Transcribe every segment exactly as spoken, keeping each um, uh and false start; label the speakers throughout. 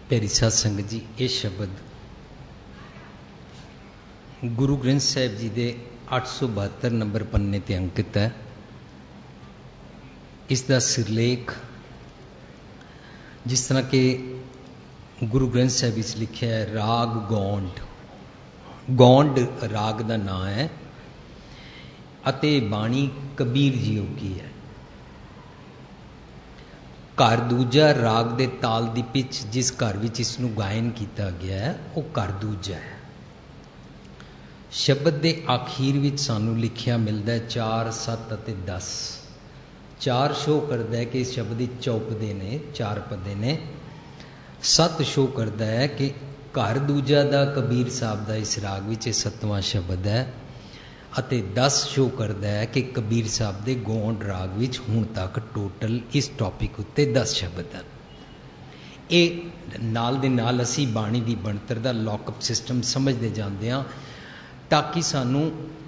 Speaker 1: प्यारी साध संगत जी, ये शब्द गुरु ग्रंथ साहिब जी के अठ सौ बहत्तर नंबर पन्ने ते अंकित है। इसका सिरलेख जिस तरह के गुरु ग्रंथ साहिब विच लिखा है, राग गौंड। गौंड राग का नाम है अते बाणी कबीर जी की है। घर दूजा राग दे ताल दी पिच जिस घर विच इसनूं गायन किया गया है वह घर दूजा है। शब्द के आखिर विच सानूं लिखिया मिलता है चार सत्त अते दस। चार शो करता है कि इस शब्द की चौपदे ने चार पदे ने। सत्त शो करता है कि घर दूजा दा कबीर साहब का इस राग विच सत्तवां शब्द है। अते दस शो करता है कि कबीर साहब के गौंड राग विच हुण तक टोटल इस टॉपिक उत्ते दस शब्द हैं। ये नाल दे नाल असी बाणी की बनतर का लॉकअप सिस्टम समझते जाते हैं ताकि सानू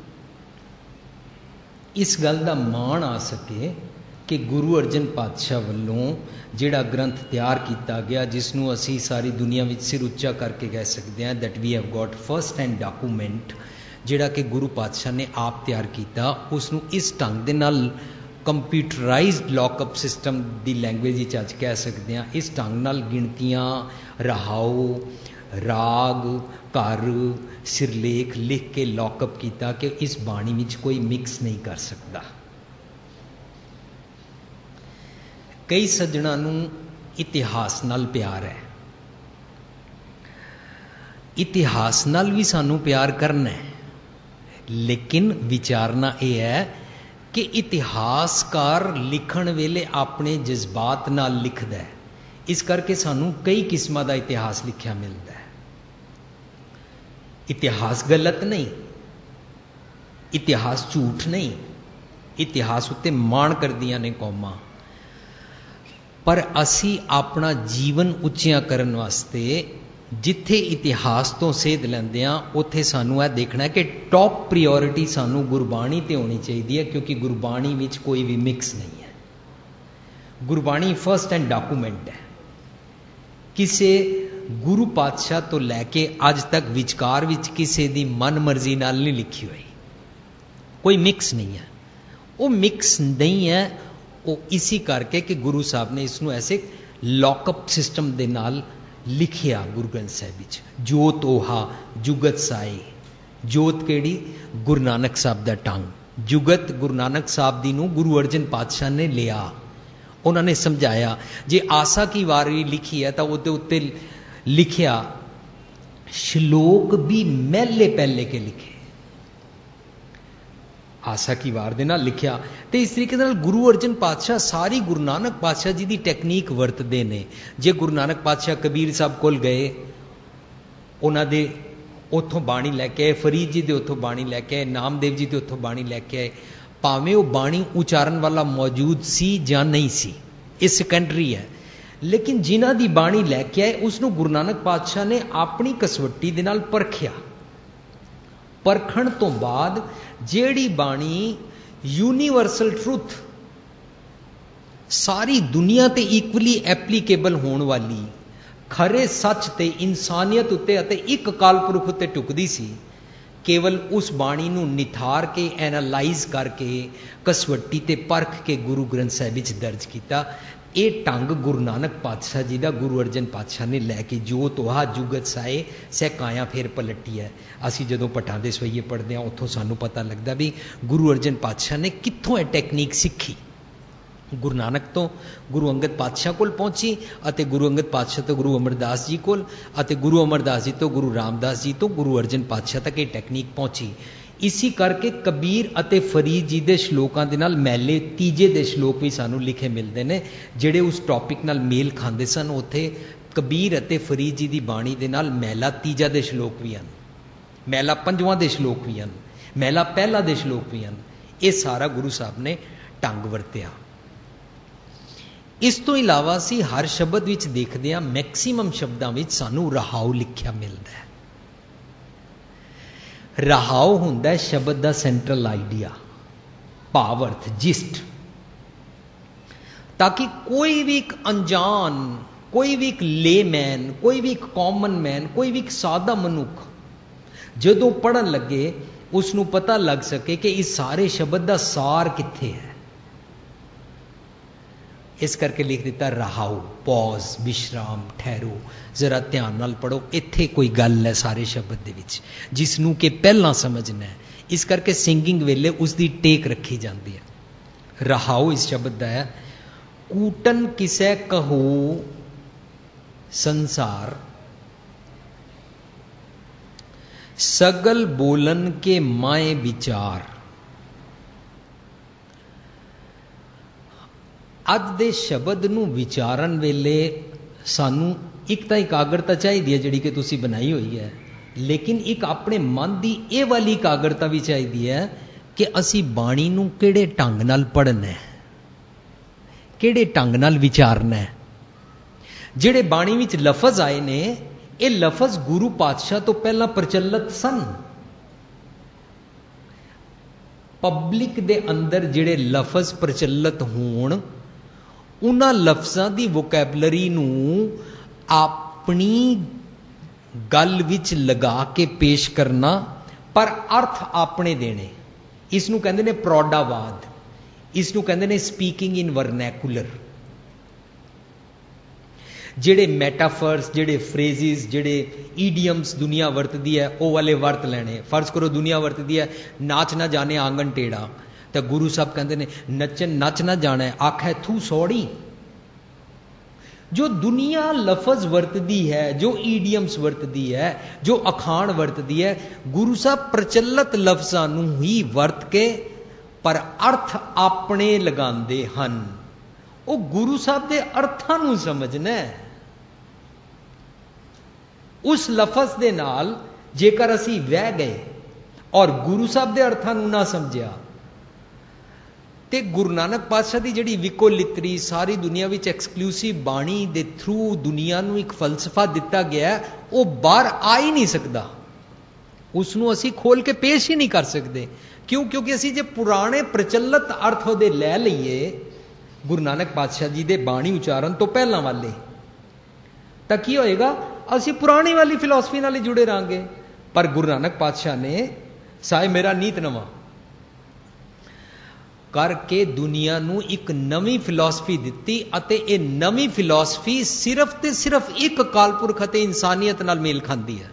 Speaker 1: इस गल का माण आ सके कि गुरु अर्जन पातशाह वालों जिहड़ा ग्रंथ तैयार किया गया, जिसनों असी सारी दुनिया में सिर उच्चा करके कह सकते हैं that we have got first hand document, जिहड़ा कि गुरु पातशाह ने आप तैयार किया, उसनों इस ढंग दे नाल कंप्यूटराइज्ड लॉकअप सिस्टम की लैंग्वेज अज कह सकते हैं। इस ढंग नाल गिणतियां, रहाओ, राग, घर, सिरलेख लिख के लॉकअप किया कि इस बाणी में कोई मिक्स नहीं कर सकता। कई सज्जणों नूं इतिहास नाल प्यार है, इतिहास नाल भी सानू प्यार करना है, लेकिन विचारना यह है कि इतिहासकार लिखण वेले अपने जज्बात नाल लिखदा है। इस करके सानू कई किस्मां दा इतिहास लिखिया मिलता है। इतिहास गलत नहीं, इतिहास झूठ नहीं, इतिहास उत्ते माण करदियां ने कौमां, पर असी अपना जीवन उच्चिया करन वास्ते जिथे इतिहास तो सेध लैंदे हां उत्थे सानू यह देखना है कि टॉप प्रियोरिटी सानू गुरबाणी ते होनी चाहिए है, क्योंकि गुरबाणी विच कोई भी मिक्स नहीं है। गुरबाणी फर्स्ट एंड डॉकूमेंट है। किसी गुरु पातशाह तो लैके अज तक विचकार विच किसी दी मन मर्जी नाल नहीं लिखी हुई, कोई मिक्स नहीं है। वो मिक्स नहीं है वो इसी करके कि गुरु साहब ने इसनों ऐसे लॉकअप सिस्टम दे नाल लिखिया। गुरु ग्रंथ साहिब विच जोत ओहा जुगत साए। जोत केड़ी? गुरु नानक साहब दा टंग। जुगत गुरु नानक साहब दी नूं गुरु अर्जन पातशाह ने लिया। उन्होंने समझाया जे आसा की वारी लिखी है तो उसके उत्ते लिखिया श्लोक भी महले पहले के लिखे। आसा की वार दे नाल लिखिया तो इस तरीके नाल गुरु अर्जन पातशाह सारी गुरु नानक पातशाह जी की टैक्नीक वरतते ने। जे गुरु नानक पातशाह कबीर साहब कोल गए, उन्होंने उतों बाणी लैके आए, फरीद जी के उतों बाणी लैके आए, नामदेव जी के उतों बाणी लैके आए, भावें वो बाणी उचारण वाला मौजूद सी या नहीं सी, ये सेकेंडरी है, लेकिन जिन्हां दी बाणी लैके आए उसनूं गुरु नानक पातशाह ने अपनी कसवट्टी दे नाल परखिया। परखण तो बाद जेड़ी बाणी यूनीवर्सल ट्रुथ सारी दुनिया ते इक्वली एप्लीकेबल होने वाली, खरे सच ते इंसानियत उत्ते अते एक कालपुरख उत्ते टुकदी सी, केवल उस बाणी नूं निथार के एनालाइज करके कसवट्टी ते परख के गुरु ग्रंथ साहिब विच दर्ज किया। ये ढंग गुरु नानक पातशाह जी का गुरु अर्जन पातशाह ने लैके जो तोहा जुगत साए सै काया फिर पलटी है। असी जदों पठां दे सवईये पढ़ते हैं उत्थों सानू पता लगता भी गुरु अर्जन पातशाह ने कित्थों यह टैक्नीक सीखी। गुरु नानक तो गुरु अंगद पातशाह कोल पहुंची अते गुरु अंगद पातशाह तो गुरु अमरदास जी कोल अते गुरु अमरदास जी तो गुरु रामदास जी तो गुरु अर्जन पातशाह तक ये टैक्नीक पहुंची। इसी करके कबीर अते फरीद जी के श्लोकों के नाल मैले तीजे दे श्लोक भी सानू लिखे मिलते हैं जिहड़े उस टॉपिक नाल मेल खांदे सन। उत्थे कबीर अते फरीद जी की बाणी दे नाल मैला तीजा दे श्लोक भी हैं, मैला पंजवां दे श्लोक भी हैं, मैला पहला दे श्लोक भी हैं। ये सारा गुरु साहब ने ढंग वरतिया। इस तो इलावा असी हर शब्द विच देखते हैं मैक्सीमम शब्दों में सानू रहाओ लिखिया मिलता है। रहाओ हुंदा है शब्द का सेंट्रल आइडिया, भावर्थ, जिस्ट, ताकि कोई भी एक अनजान कोई भी एक लेमैन, कोई भी एक कॉमन मैन, कोई भी एक सादा मनुख जदों पढ़न लगे उसनों पता लग सके कि इस सारे शब्द का सार कित्थे है। इस करके लिख दिता रहाओ, पॉज, विश्राम, ठहरो, जरा ध्यान नाल पढ़ो, इत्थे कोई गल है सारे शब्द दे विच जिसनों कि पहला समझना है। इस करके सिंगिंग वेले उसकी टेक रखी जाती है। रहाओ इस शब्द का है। कूटन किसै कहो संसार, सगल बोलन के माए विचार। अज दे शब्द नूं विचारन वेले सानू एक तां एकाग्रता चाहिए है जिहड़ी कि तुसीं बनाई हुई है, लेकिन एक अपने मन की यह वाली एकाग्रता भी चाहिए है कि असी बाणी नूं किहड़े ढंग नाल पढ़ना है, किहड़े ढंग नाल विचारना है। जिहड़े बाणी विच लफज आए ने ये लफज गुरु पातशाह तो पहला प्रचलित सन। पब्लिक दे अंदर जिहड़े लफज प्रचलित होण उन्हां लफ्ज़ां दी वोकैबलरी नूं अपनी गल विच लगा के पेश करना, पर अर्थ अपने देने, इसनूं कहंदे ने प्रौढ़ावाद, इसनूं कहंदे ने स्पीकिंग इन वर्नैकुलर। जिहड़े मैटाफर्स, जिहड़े फ्रेजिज, जिहड़े ईडियम्स दुनिया वरतदी है वो वाले वरत लैणे। फर्ज करो दुनिया वरतदी है नाच ना जाने आंगन टेढ़ा, तो गुरु साहब कहते हैं नचन नच ना जाना है आखै थू सौड़ी। जो दुनिया लफज वरतदी है, जो ईडियम्स वरतदी है, जो अखाण वरतदी है, गुरु साहब प्रचलित लफ्जां नूं ही वरत के पर अर्थ अपने लगांदे हन। वो गुरु साहब दे अर्थां नूं समझना है। उस लफज दे नाल जेकर असी वह गए और गुरु साहब दे अर्थां नूं ना समझिया ते गुरु नानक पातशाह की जिहड़ी विकोलित्री सारी दुनिया विच एक्सक्लूसिव बाणी दे थ्रू दुनिया नूं एक फलसफा दिता गया है, वो बाहर आ ही नहीं सकता। उसनूं असी खोल के पेश ही नहीं कर सकते। क्यों? क्योंकि असी जे पुराने प्रचलित अर्थ उहदे लै लईए गुरु नानक पातशाह जी दे बाणी उचारण तो पहला वाले, तां की होएगा? असी पुरानी वाली फिलॉसफी नाल जुड़े रहांगे। पर गुरु नानक पातशाह ने साए मेरा नीत नवा करके दुनिया नूं एक नवी फिलॉसफी दिती, अते ये नवी फिलॉसफी सिर्फ ते सिर्फ एक कालपुरख अते इंसानियत नाल मेल खांदी है।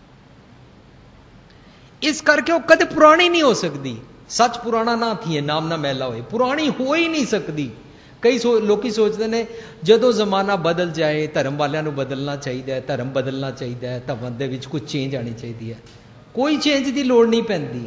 Speaker 1: इस करके वो कदे पुरानी नहीं हो सकती। सच पुराना ना थी नाम ना मैला होए, पुरानी हो ही नहीं सकती। कई सो, लोग सोचते हैं जदों जमाना बदल जाए धर्म वालों को बदलना चाहिए, धर्म बदलना चाहिए, धर्म दे विच कुछ चेंज आनी चाहिए है। कोई चेंज की लोड़ नहीं पैंदी।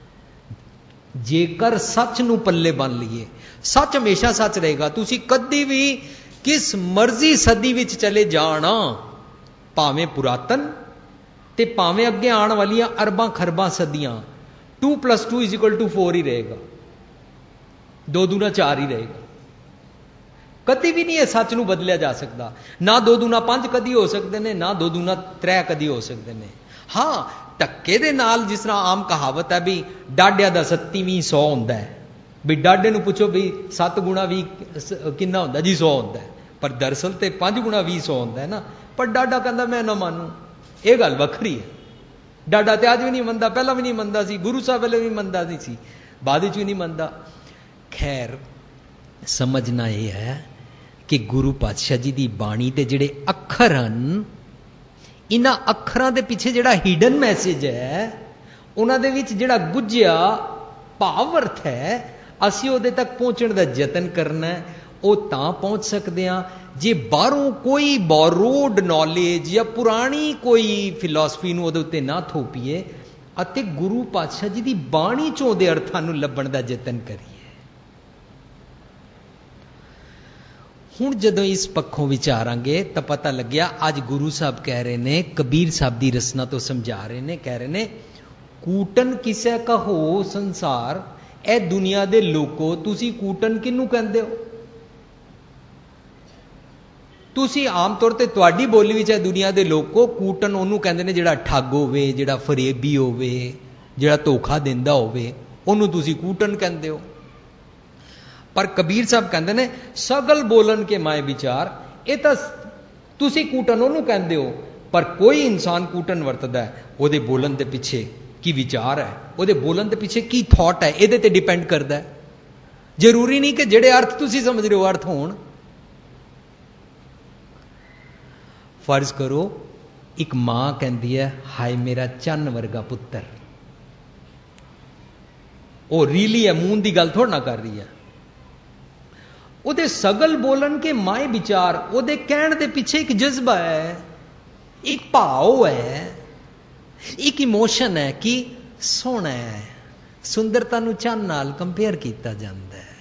Speaker 1: जेकर सच नूं पल्ले बन लीए, सच हमेशा सच रहेगा। तुसी कदी भी किस मर्जी सदी विच चले जाना, भावें पुरातन ते भावें अगे आने वाली अरबां खरबां सदियां, two plus two is equal to four ही रहेगा, दो दूना चार ही रहेगा। कदी भी नहीं है सच नूं बदलिया जा सकता। ना दो दूना पांच कदी हो सकते हैं, ना दो दूना त्रै कदी हो सकते हैं। हाँ, धक्के दे नाल जिस तरह आम कहावत है भी डाडिया दा सत्ती भी सौ हुंदा है, भी डाडे नूं पुछो भी सत्त गुणा भी किन्ना हुंदा जी, सौ हुंदा है। पर दरअसल ते पांच गुणा भी सौ हुंदा है ना। पर डाडा कहंदा मैं ना मानू, ये गल वखरी है। डाडा ते अज भी नहीं मनदा, पहला भी नहीं मनदा सी, गुरु साहब वाले भी मनदा नहीं सी, बाद विच भी नहीं मनदा। खैर समझना यह है कि गुरु पातशाह जी की बाणी के जिहड़े अखर हन, इन्हां अखरां दे पिछे जिहड़ा हिडन मैसेज है, उन्हां दे विच जिहड़ा गुझिया भावर्थ है, असीं उहदे तक पहुंचण दा यतन करना है। वो तां पहुंच सकते हैं जे बाहरों कोई बोरोड नॉलेज या पुरानी कोई फिलॉसफी नूं उहदे उत्ते ना थोपीए अते गुरु पातशाह जी की बाणी चों दे अर्थां नूं लभण दा यतन करिए। हुण जदों इस पक्षों विचारांगे तो पता लग्या अज गुरु साहब कह रहे ने, कबीर साहब की रसना तो समझा रहे ने, कह रहे ने कूटन किसै कहो संसार, ए दुनिया दे लोको तुसी कूटन किनू कहंदे हो? तुसी आम तौर ते तुहाडी बोली विच है दुनिया दे लोको कूटन ओनू कहंदे ने जिहड़ा ठग होवे, जिहड़ा फरेबी होवे, जिहड़ा धोखा दिंदा होवे, ओनू तुसी कूटन कहंदे हो। पर कबीर साहब कहते हैं सगल बोलन के माए विचार, ये तो तुसी कूटन ਉਹਨੂੰ ਕਹਿੰਦੇ हो, पर कोई इंसान कूटन वरतदा है, ਉਹਦੇ बोलन के पिछे की विचार है, ਉਹਦੇ बोलन के पिछे की थॉट है, ਇਹਦੇ ਤੇ डिपेंड करता है। जरूरी नहीं कि ਜਿਹੜੇ अर्थ तुसी समझ रहे हो अर्थ होण। फर्ज करो एक मां कहती है हाय मेरा चन्न वर्गा पुत्र, वो रीली है, मून की गल थोड़ा ना कर रही है। ਉਹਦੇ सगल बोलन के माए विचार, ਉਹਦੇ ਕਹਿਣ ਦੇ ਪਿੱਛੇ एक जज्बा है, एक भाव है, एक इमोशन है कि सोहना है। सुंदरता नूं चंन नाल कंपेयर किया जाता है।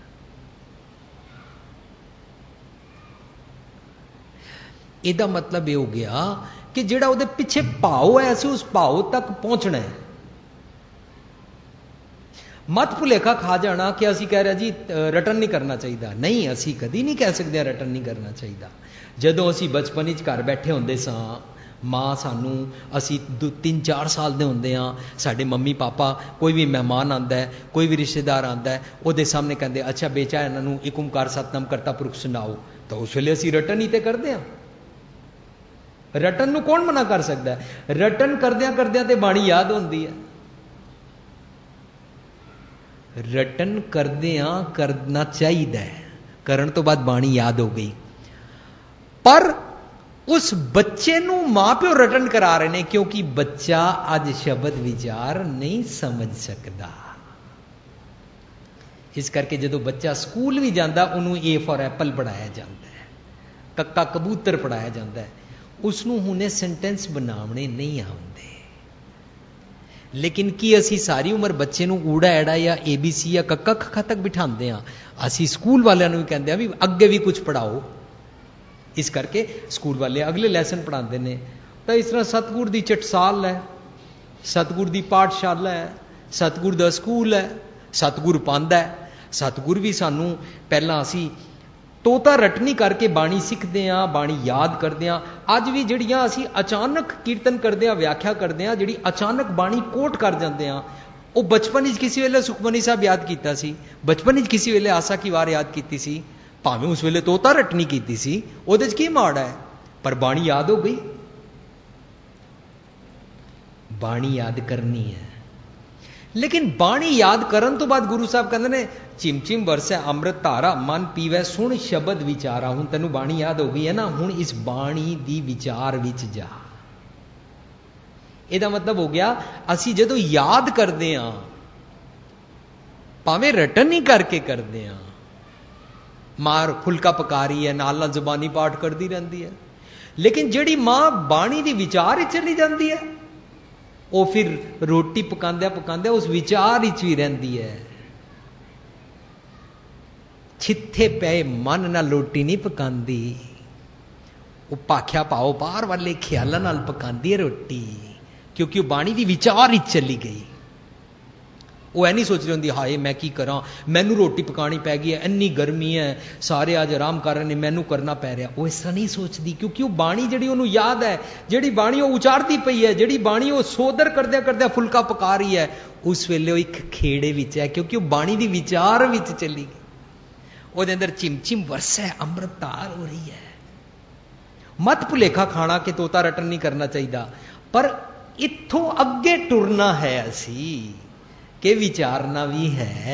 Speaker 1: ਇਹਦਾ मतलब ये हो गया कि ਜਿਹੜਾ ਉਹਦੇ ਪਿੱਛੇ ਭਾਵ है, ਅਸੀਂ उस भाव तक पहुंचना है। मत भुलेखा खा जाना कि असी कह रहे जी रिटर्न नहीं करना चाहिए। नहीं, असी कदी नहीं कह सकते रिटर्न नहीं करना चाहिए। जदों असी बचपन च घर बैठे होंदे सां, माँ सानू असी दो तीन चार साल दे होंदे हां, साडे मम्मी पापा कोई भी मेहमान आंदा है, कोई भी रिश्तेदार आंदा है, उहदे सामने कहंदे अच्छा बेचा इन्हां नूं एक ओंकार सतनाम करता पुरख सुनाओ, तो उस वेले असी रिटर्न ही ते करदे हां। रिटर्न नूं कौन मना कर सकता है? रिटर्न करदियां करदियां ते बाणी याद होंदी है। रिटर्न करदियां करना चाहिए, करन तो बाद बाणी याद हो गई, पर उस बच्चे नूं मां प्यो रिटर्न करा रहे हैं, क्योंकि बच्चा अज शब्द विचार नहीं समझ सकता। इस करके जदों बच्चा स्कूल भी जाता, उन्होंने ए फॉर एप्पल पढ़ाया जाता है, कक्का कबूतर पढ़ाया जाता है, उसनूं हुणे सेंटेंस बनावणे नहीं आउंदे। लेकिन की असी सारी उम्र बच्चे नूं ऊड़ा एड़ा या ए बी सी या कक्का खक्का तक बिठाते हैं? असी स्कूल वालियां नूं भी कहते हैं भी अगे भी कुछ पढ़ाओ। इस करके स्कूल वाले अगले लैसन पढ़ाते हैं। तो इस तरह सतगुर की चटसाल है, सतगुर की पाठशाला है, सतगुर का स्कूल है, सतगुर पांदा है। सतगुर भी सानू पहला असी तोता रटनी करके बाणी सीखते हैं, बाणी याद करते हैं। अज भी जड़ियाँ असी अचानक कीर्तन करते हैं, व्याख्या करते हैं, जी अचानक बाणी कोट कर जाते हैं, वो बचपन किसी वेले सुखमनी साहब याद किया सी, बचपन किसी वेले आसा की वार याद की सी, भावें उस वेले तोता रटनी की सी, उहदे च की माड़ा है, पर बाणी याद हो गई। बाणी याद करनी है, लेकिन बाणी याद करन तो बाद गुरु साहब कहते ने चिम चिम वरसै अमृत धारा मन पीवै सुन शब्द विचारा। हुण तैनूं बाणी याद हो गई है ना, हुण इस बाणी दी विचार विच जा। ਇਹਦਾ मतलब हो गया असी जदों याद करते हैं, भावें रटन नहीं करके करते हैं, मार फुलका पका रही है, नाल नाल जुबानी पाठ करती रहती है, लेकिन जिहड़ी मां बाणी दी विचार ही चली जाती है, वो फिर रोटी पकांदे पकांदे उस विचार ही भी रहती है। छिथे पे मन नाल रोटी नहीं पकांदी, वो भाख्या पाओ बाहर वाले ख्यालां नाल पकांदी है रोटी, क्योंकि वो बाणी दी विचार ही चली गई। वो ऐ नहीं सोच रही होंगी हाय मैं की करा, मैनू रोटी पकानी पै गई है, इन्नी गर्मी है, सारे अज आराम कर रहे हैं, मैनू करना पै रहा। वो इस तरह नहीं सोचती, क्योंकि वो बाणी जिहड़ी उन्होंने याद है, जिहड़ी बाणी वो उचारती पई है, जिहड़ी बाणी वो सोदर करदे करदे फुलका पका रही है, उस वेले वो एक खेड़े विच है, क्योंकि वो बाणी दी विचार विच चली गई। वो अंदर चिम चिम वरसै अमृत धार हो रही है। मत भुलेखा खाना कि तोता रटन नहीं करना चाहिए, पर इत्थों अगे टुरना है असी कि विचारना भी है।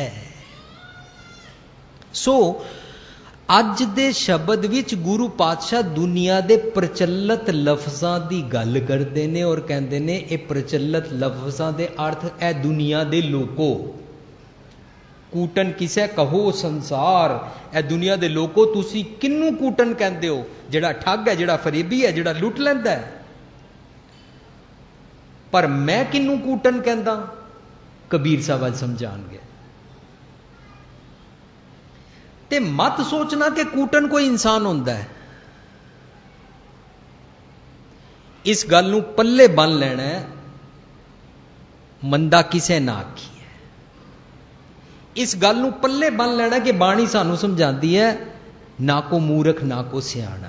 Speaker 1: सो अज दे शब्द विच गुरु पातशाह दुनिया दे प्रचलित लफ्जां दी गल करते हैं और कहते हैं ये प्रचलित लफ्जां दे अर्थ है दुनिया दे लोको। कूटन किसे कहो संसार, ए दुनिया दे लोको तुसी किन्नू कूटन कहते हो? जिहड़ा ठग है, जिहड़ा फरेबी है, जिहड़ा लुट लैंदा है। पर मैं किन्नू कूटन कहंदा? कबीर साहब अज समझाणगे। ते मत सोचना कि कूटन कोई इंसान होंदा है। इस गल नूं पल्ले बन लेना है, मंदा किसे ना आखी है। इस गल नूं पल्ले बन लेना कि बाणी सानू समझाती है ना को मूर्ख ना को सियाणा।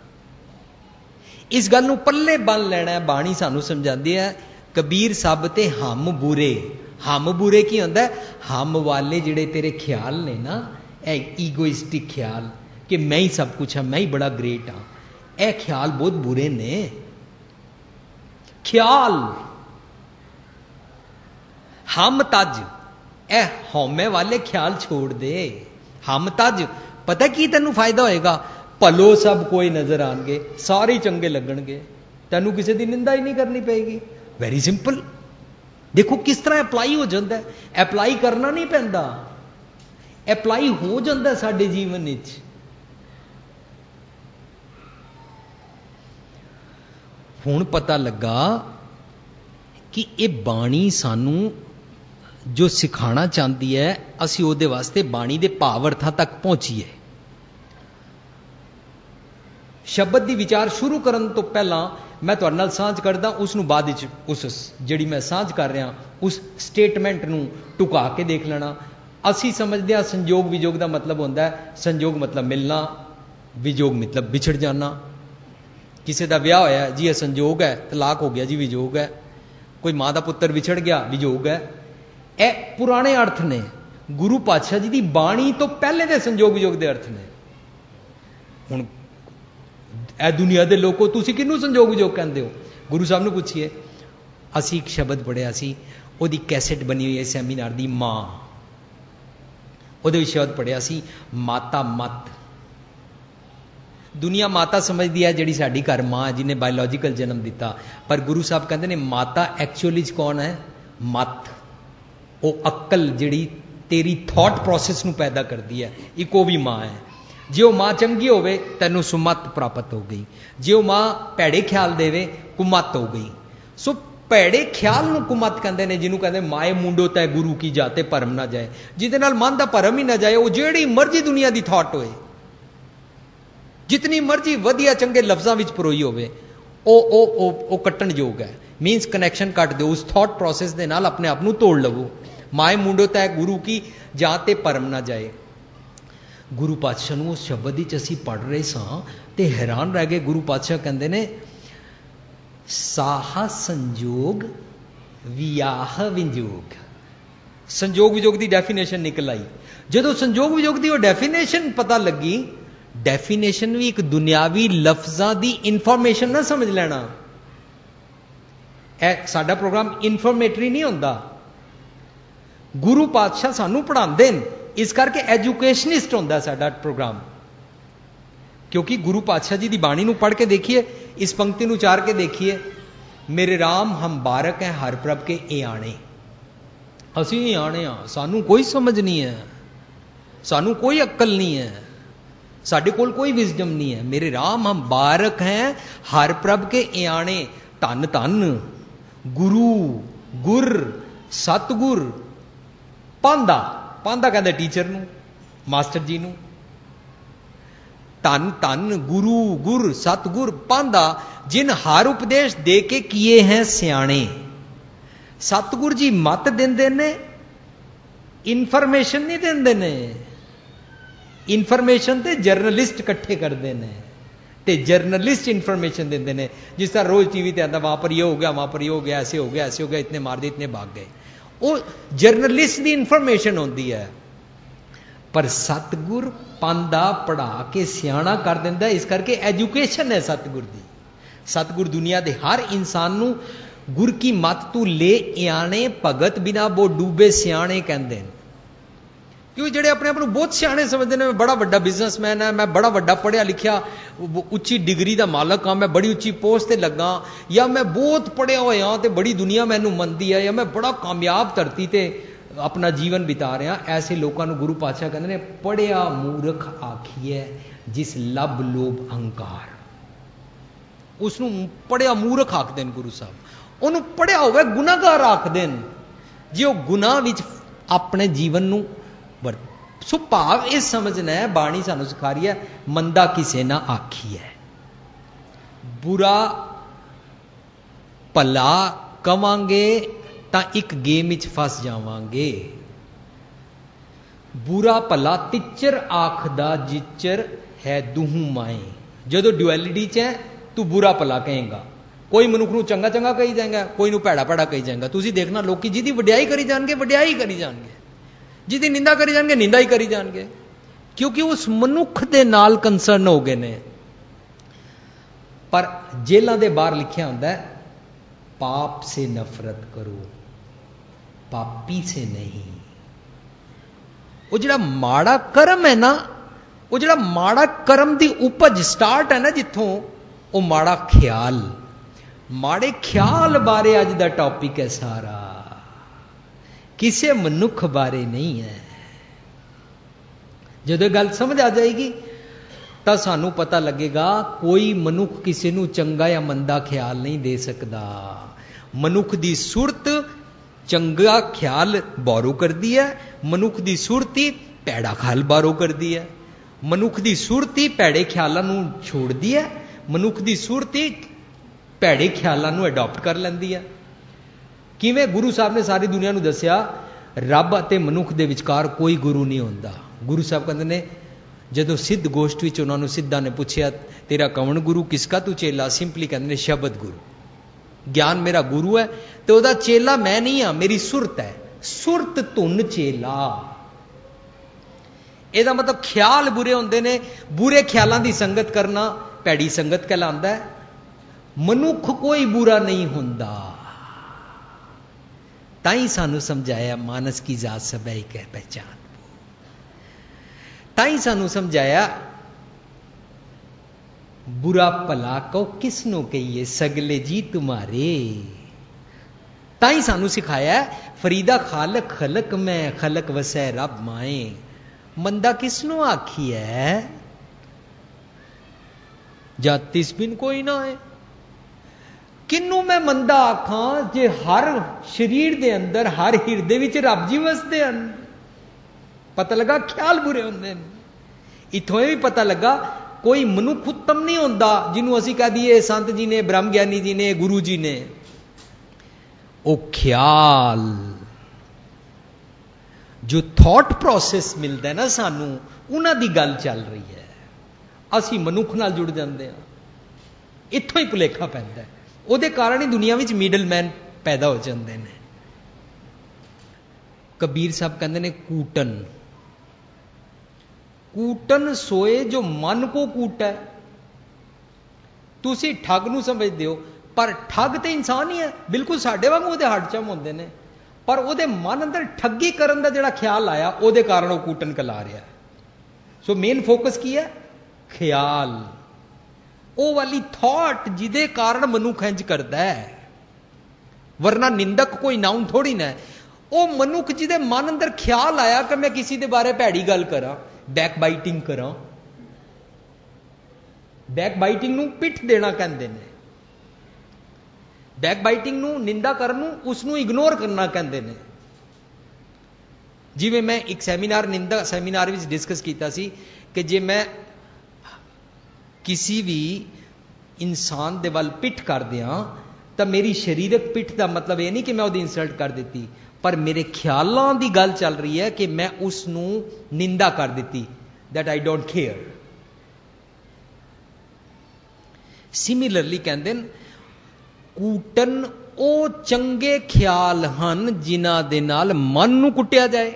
Speaker 1: इस गल नूं पल्ले बन लेना है, बाणी सानू समझाती है कबीर साहब ते हम बुरे। हम बुरे की होंदा है? हम वाले जिहड़े तेरे ख्याल ने ना, ईगोइस्टिक ख्याल कि मैं ही सब कुछ हाँ, मैं ही बड़ा ग्रेट हाँ, ਇਹ ख्याल बहुत बुरे ने। ख्याल हम तज, ए हौमे वाले ख्याल छोड़ दे। हम तज पता की तेन फायदा होएगा, भलो सब कोई नजर आएंगे, सारे चंगे लगणगे, तेनू किसी की निंदा ही नहीं करनी पेगी। Very simple. देखो किस तरह अप्लाई हो जाता है। अप्लाई करना नहीं पैंदा, अप्लाई हो जाता है साडे जीवन विच। हुण पता लगा कि ये बाणी सानू जो सिखाना चाहती है, असी उहदे वास्ते बाणी दे भाव अर्थां तक पहुंचीए। शब्द की विचार शुरू करन तो पहला मैं तुहाडे नाल सांझ करदा, उसनूं बाद विच उस जिहड़ी मैं सांझ कर रहा उस स्टेटमेंट नूं टुका के देख लेना। असी समझदे हां संयोग वियोग का मतलब होंदा है, संयोग मतलब मिलना, वियोग मतलब विछड़ जाना। किसी का विआह होया जी यह संयोग है, तलाक हो गया जी वियोग है। कोई माँ का पुत्र विछड़ गया वियोग है। ए पुराने अर्थ ने। गुरु पातशाह जी की बाणी तो पहले दे संयोग वियोग के अर्थ ने। हुण ए दुनिया के लोगों तुसीं किहनूं संयोग वियोग कहंदे हो? गुरु साहब नूं पुछिए। असीं एक शब्द पढ़िया सी, उहदी कैसेट बनी हुई है सैमीनार की, मां। उहदे विच शब्द पढ़िया सी माता मत। दुनिया माता समझती है जिहड़ी साडी घर मां है, जिन्हें बायोलॉजिकल जन्म दिता, पर गुरु साहब कहते हैं माता एक्चुअली कौन है? मत। वो अक्ल जिहड़ी तेरी थॉट प्रोसैस नूं पैदा करती है, एक वो भी मां है। जे वह मां चंगी होवे तैनूं सुमत प्राप्त हो गई, जे वह मां भैड़े ख्याल देवे कुमत हो गई। सो भैड़े ख्याल नूं कुमत कहंदे ने, जिन्हों कहंदे माए मुंडो तै गुरु की जाते भरम ना जाए। जिहदे नाल मन दा भरम ही ना जाए, वो जिहड़ी मर्जी दुनिया की थॉट होए, जितनी मर्जी वधिया चंगे लफ्जां विच परोई होवे, ओ ओ ओ ओ कट्टण योग है। मीनस कनैक्शन कट दो उस थॉट प्रोसैस दे नाल, अपने आप नूं तोड़ लवो। माए मुंडो तै गुरु की जाते भरम ना जाए। गुरु पातशाह नूं उस शब्द विच असीं पढ़ रहे सां ते हैरान रह गए। गुरु पातशाह कहंदे ने साहा संजोग वियाह विजोग। संजोग विजोग की डेफिनेशन निकल आई। जदों संजोग विजोग की वो डेफिनेशन पता लगी, डेफिनेशन भी एक दुनियावी लफ्जां की इंफॉर्मेशन ना समझ लेना। ए साडा प्रोग्राम इंफॉर्मेटरी नहीं होंदा। गुरु पातशाह सानू पढ़ाते हैं, इस करके एजुकेशनिस्ट होंदा साडा प्रोग्राम। क्योंकि गुरु पातशाह जी की बाणी नूं पढ़ के देखिए, इस पंक्ति नूं उचार के देखिए, मेरे राम हम बारक हैं हर प्रभ के ए आने। असीं ही आने आ, सानू कोई समझ नहीं है, सानू कोई अक्ल नहीं है, साडे कोल कोई विजडम नहीं है। मेरे राम हम बारक हैं हर प्रभ के ए आने। धन धन गुरु गुर सतगुर पांदा। पांदा कहते टीचर नूं, मास्टर जी नूं। धन धन गुरु गुर सतगुर पांदा, जिन हर उपदेश दे के किए हैं सियाणे। सतगुर जी मत देंदे ने, इनफॉर्मेशन नहीं देंदे ने। इनफॉर्मेशन ते जर्नलिस्ट इकट्ठे करते हैं, ते जर्नलिस्ट इनफॉर्मेशन देंदे ने। जिस तरह रोज टीवी ते आंदा वहां पर ये हो गया, वहां पर ये हो गया, ऐसे हो गया, ऐसे हो गया, इतने मार दिए, इतने भाग गए। वो जर्नलिस्ट की इनफॉर्मेशन होती है। पर सतगुर पांदा पढ़ा के सियाणा कर दिंदा। इस करके एजुकेशन है सतगुर की। सतगुर दुनिया के हर इंसान नूं गुर की मत तू ले आने, भगत बिना वो डूबे सियाणे कहंदे ने। क्योंकि जेडे अपने आप को बहुत सियाणे समझते हैं, मैं बड़ा वड्डा बिजनेसमैन है, मैं बड़ा वड्डा पढ़िया लिखिया उच्ची डिग्री का मालक हाँ, मैं बड़ी उच्ची पोस्ट से लगा, या मैं बहुत पढ़िया होया तो बड़ी दुनिया मैनू मनती है, या मैं बड़ा कामयाब धरती ते अपना जीवन बिता रहा। ऐसे लोगों को गुरु पातशाह कहते हैं पढ़िया मूर्ख आखिए जिस लब लोभ अहंकार। उसनू पढ़िया मूर्ख आखते हैं गुरु साहब। उन्होंने पढ़िया होवे गुनाहगार आखते हैं, जे वो गुनाह विच अपने जीवन नू वर। सो भाव यह समझना है, बाणी सानू सिखा रही है मंदा किसे ना आखी है। बुरा भला कवांगे तां एक गेम विच फस जावांगे। बुरा भला तिच्चर आखदा जिच्चर है दूहू माए। जदों ड्युअलिटी च है तू बुरा भला कहेगा, कोई मनुख नूं चंगा चंगा कही जाएगा, कोई नूं भैड़ा भैड़ा कही जाएगा। तुसीं देखना लोग जिहदी वडियाई करी जाणगे वडियाई करी जाणगे, जिहदी निंदा करी जाणगे निंदा ही करी जाणगे, क्योंकि उस मनुख दे नाल कंसर्न हो गए ने। पर जेलों के बाहर लिखा होंदा है पाप से नफरत करो, पापी से नहीं। वो जिहड़ा माड़ा कर्म है ना, वो जिहड़ा माड़ा कर्म की उपज स्टार्ट है ना जिथों, वो माड़ा ख्याल, माड़े ख्याल बारे अज दा टॉपिक है सारा, किसी मनुख बारे नहीं है। जदों गल समझ आ जाएगी तो सानू पता लगेगा कोई मनुख किसी नू चंगा या मंदा ख्याल नहीं दे सकता। मनुख दी सुरत चंगा ख्याल बोरो कर दी है, मनुख दी सुरत ही पैड़ा ख्याल बोरो कर दी है, मनुख दी सुरत ही पैड़े ख्यालों नू छोड़ दी है, मनुख दी सुरत ही पैड़े ख्यालों नू अडॉप्ट कर लैंदी है। किवें गुरु साहब ने सारी दुनिया नू दसिया रब अते मनुख दे विचकार कोई गुरु नहीं होंदा। गुरु साहब कहते ने जदों सिद्ध गोष्ठ विच उन्होंने सिद्धा ने पूछया तेरा कौन गुरु, किसका तू चेला, सिंपली कहते ने शब्द गुरु, ज्ञान मेरा गुरु है तो वह चेला मैं नहीं हाँ, मेरी सुरत है, सुरत धुन चेला। यदा मतलब ख्याल बुरे होंदे ने, बुरे ख्यालों की संगत करना भैड़ी संगत कहलांदा है। मनुख कोई बुरा नहीं होंदा। ताई सानू समझाया मानस की जात सब एक है पहचान, ताई सानू समझाया बुरा भला को किसनो कहिए सगले जी तुम्हारे। ताई सानू सिखाया फरीदा खालक खलक में खलक वसै रब माए, मंदा किसनो आखी है जातिस बिन कोई ना है। किनू मैं मंदा आखां जे हर शरीर दे अंदर हर हिरदे विच रब जी वसदे हन। पता लगा ख्याल बुरे होंदे ने। इथों यह भी पता लगा कोई मनुख उत्तम नहीं होंदा जिन्हों असी कह दिए संत जी ने, ब्रह्म ज्ञानी जी ने, गुरु जी ने। ओ ख्याल जो थॉट प्रोसेस मिलता है ना सानू, उन्हां दी गल चल रही है। असी मनुख नाल जुड़ जाते हैं, इत्थों ही भुलेखा पैंदा है। उहदे कारण ही दुनिया में मिडल मैन पैदा हो जाते हैं। कबीर साहब कहते हैं कूटन, कूटन सोए जो मन को कूटा है। तुसी ठग नूं समझदे हो, पर ठग तो इंसान ही है, बिल्कुल साडे वांगू उहदे हडचम होंदे ने, पर उहदे मन अंदर ठगी करन दा जिहड़ा ख्याल आया उहदे कारण वो कूटन कला रहा है। सो मेन फोकस की है ख्याल, वो वाली थॉट जिदे कारण मनुख इंज करता है। वरना निंदक कोई नाउन थोड़ी ना है। वो मनुख जिदे मन अंदर ख्याल आया कि मैं किसी के बारे भैड़ी गल करा, बैक बाइटिंग करा। बैक बाइटिंग नूं पिठ देना कहंदे ने, बैक बाइटिंग नूं निंदा करन नूं उसनूं इग्नोर करना कहंदे ने। जिवें मैं एक सैमीनार निंदा सैमीनार विच डिस्कस कीता सी कि जे मैं किसी भी इंसान दे वल पिठ कर दियां तो मेरी शरीरक पिठ का मतलब यह नहीं कि मैं उसकी इंसल्ट कर दी, पर मेरे ख्यालों की गल चल रही है कि मैं उसनूं निंदा कर दी, that I don't care. Similarly कहते कूटन ओ चंगे ख्याल हन जिन्हां दे नाल मन नूं कुटिया जाए।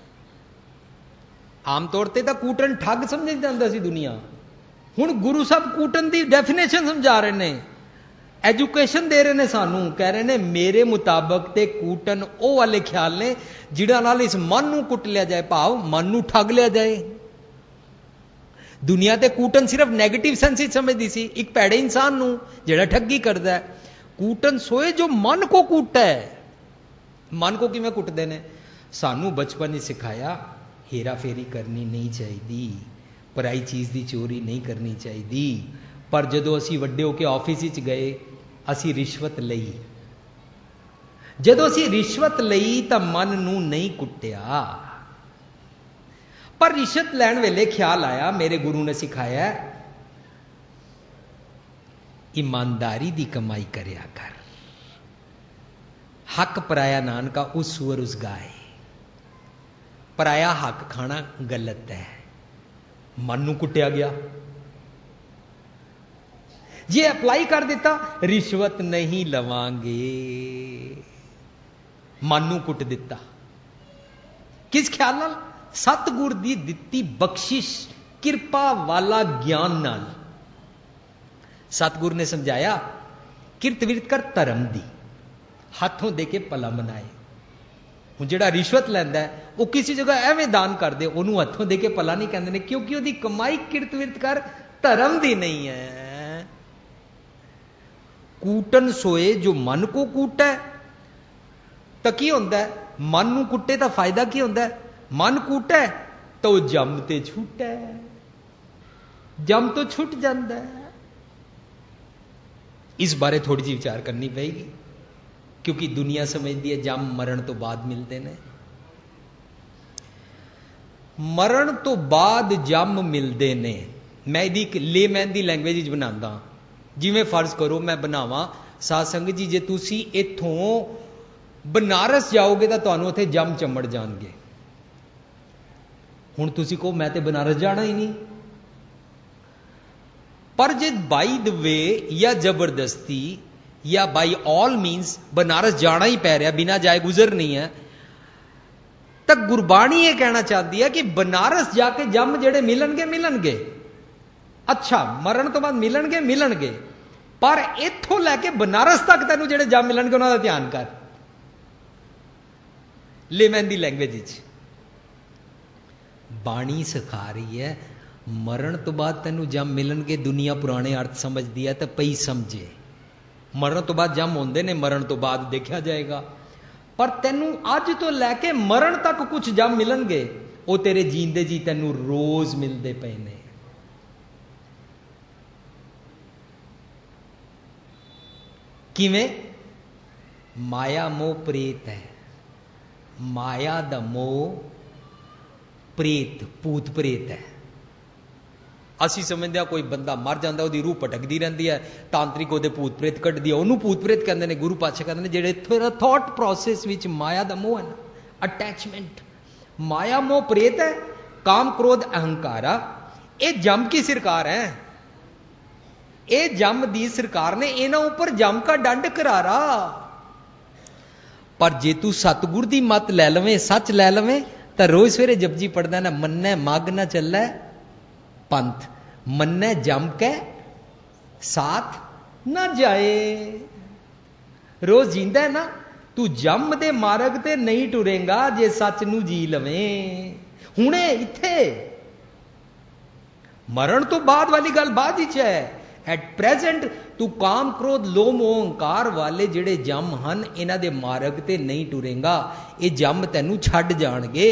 Speaker 1: आम तौर पर तो कूटन ठग समझ जाता सी दुनिया। हुण गुरु साहब कूटन की डेफिनेशन समझा रहे हैं, एजुकेशन दे रहे हैं सानू, कह रहे हैं मेरे मुताबक ते कूटन ओ वाले ख्याल ने जिन्हां नाल इस मन नूं कुट लिया जाए, भाव मन नूं ठग लिया जाए। दुनिया ते कूटन सिर्फ नैगेटिव सेंस ही समझती सी, एक भैड़े इंसान नूं जिहड़ा ठगी करदा है। कूटन सोए जो मन को कूटा है। मन को किवें कुटदे ने? सानू बचपन ही सिखाया हेरा फेरी करनी नहीं चाहिए, पराई चीज़ की चोरी नहीं करनी चाहिए, पर जदों असी वड्डे होके ऑफिस गए असी रिश्वत लई। जदों असी रिश्वत लई तो मन नूं नहीं कुटिया, पर रिश्वत लैण वेले ख्याल आया मेरे गुरु ने सिखाया ईमानदारी दी कमाई करया कर, हक पराया नानका उस सुअर उस गाय। पराया हक खाना गलत है, मन नूं कुटिया गया। जे अप्लाई कर दिता रिश्वत नहीं लवांगे, मन नूं कुट दिता। किस ख्याल नाल? सतगुर दी दिती बख्शिश किरपा वाला ज्ञान नाल। सतगुरु ने समझाया किरत विरत कर धर्म दी, हाथों दे के भला मनाए। हुण जिहड़ा रिश्वत लैंदा है वो किसी जगह एवें दान कर दे, उहनूं हथों दे के भला नहीं कहंदे ने, क्योंकि उहदी कमाई किरत विरत कर धर्म दी नहीं है। कूटन सोए जो मन को कूटा है, तो की होंदा है? मन नूं कुट्टे तो फायदा की होंदा है? मन कूटा है तो जम ते छूटा है, जम तो छुट जाता है। इस बारे थोड़ी जी विचार करनी पेगी, क्योंकि दुनिया समझती है जम मरण तो बाद मिलते हैं। मरण तो बाद जम मिलते ने। मैं यदि एक लेमैन की लैंग्वेज बनाता, जिमें फर्ज करो मैं बनावा साध संगत जी, जे तुसी इथों बनारस जाओगे तो तुहानूं उत्थे जम चमड़ जाणगे। हुण तुसी कहो मैं तो बनारस जाना ही नहीं, पर जे बाई द वे या जबरदस्ती या बाई ऑल मीन्स बनारस जाना ही पै रहा, बिना जाए गुजर नहीं है, तो गुरबाणी यह कहना चाहती है कि बनारस जाके जम जेड़े मिलणगे मिलणगे, अच्छा मरण तो बाद मिलणगे मिलणगे, पर इथों लैके बनारस तक तैनूं जेड़े जम मिलणगे उन्हां दा ध्यान कर। लेमैन दी लैंग्वेज बाणी सिखा रही है मरण तो बाद तैनूं जम मिलणगे, दुनिया पुराने अर्थ समझदी है तो पई समझे। मरण तो बाद जम होंदे ने, मरण तो बाद देखा जाएगा, पर तैनूं अज तो लैके मरण तक कुछ जम मिलणगे, वो तेरे जींदे जी तैनूं रोज मिलते पे ने। किवें? माया मोह प्रेत है, माया दा मोह प्रेत भूत प्रेत है। असी समझते हैं कोई बंदा मर जाता उसकी रूह भटकती रहती है, तांत्रिक वो भूत प्रेत कटदी है, उन्होंने भूत प्रेत कहते हैं। गुरु पातशाह कहते हैं जेड़े थोड़ा थॉट प्रोसैस विच माया दा मोह है ना, अटैचमेंट, माया मोह प्रेत है, काम क्रोध अहंकारा, ये जम की सरकार है, ये जम दी सरकार ने इन्हां उपर जम का दंड करारा। पर जे तू सतगुर दी मत लै लवें, सच लै लवें, तो रोज सवेरे जपजी पढ़दा ना, मन्नै मग ना चलै पंथ, मन्नै जम के साथ ना जाए। रोज जींदा है ना, तू जम दे मार्ग ते नहीं टुरेगा जे सच नू जी लवें। हुणे इत्थे मरण तो बाद वाली गल बाद ही है, एट प्रेजेंट तू काम क्रोध लोभ मोह अहंकार वाले जेड़े जम हन इन्हां दे मार्ग ते नहीं टुरेगा, ये जम तैनू छड्ड जाणगे।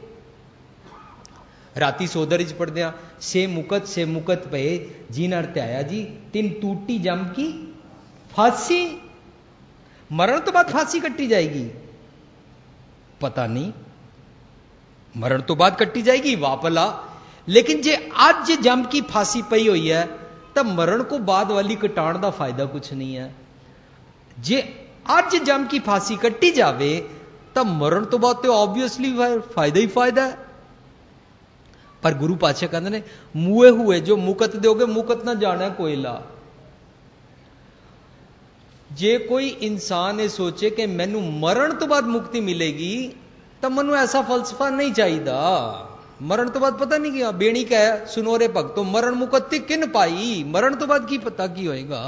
Speaker 1: राती सोदर च पढ़दे आ, से मुकत से मुकत पे जिन्हर त्याया जी, तिन टूटी जम की फांसी। मरण तो बाद फांसी कट्टी जाएगी? पता नहीं, मरण तो बाद कट्टी जाएगी वापला। लेकिन जे अज जम की फांसी पई हुई है तो मरण को बाद वाली कटाण का फायदा कुछ नहीं है। जे अज जम की फांसी कट्टी जावे तो मरण तो बाद तो ऑब्वियसली फायदा ही फायदा है। पर गुरु पातशाह कहते हैं मुए हुए जो मुकत दोगे मुकत ना जाना कोयला। जे कोई इंसान ये सोचे कि मैनू मरण तो बाद मुक्ति मिलेगी तो मैनू ऐसा फलसफा नहीं चाहिए। मरण तो बाद पता नहीं क्या बेणी कह सुनोरे भगतों मरण मुकत्ती किन पाई, मरण तो बाद की पता की होएगा।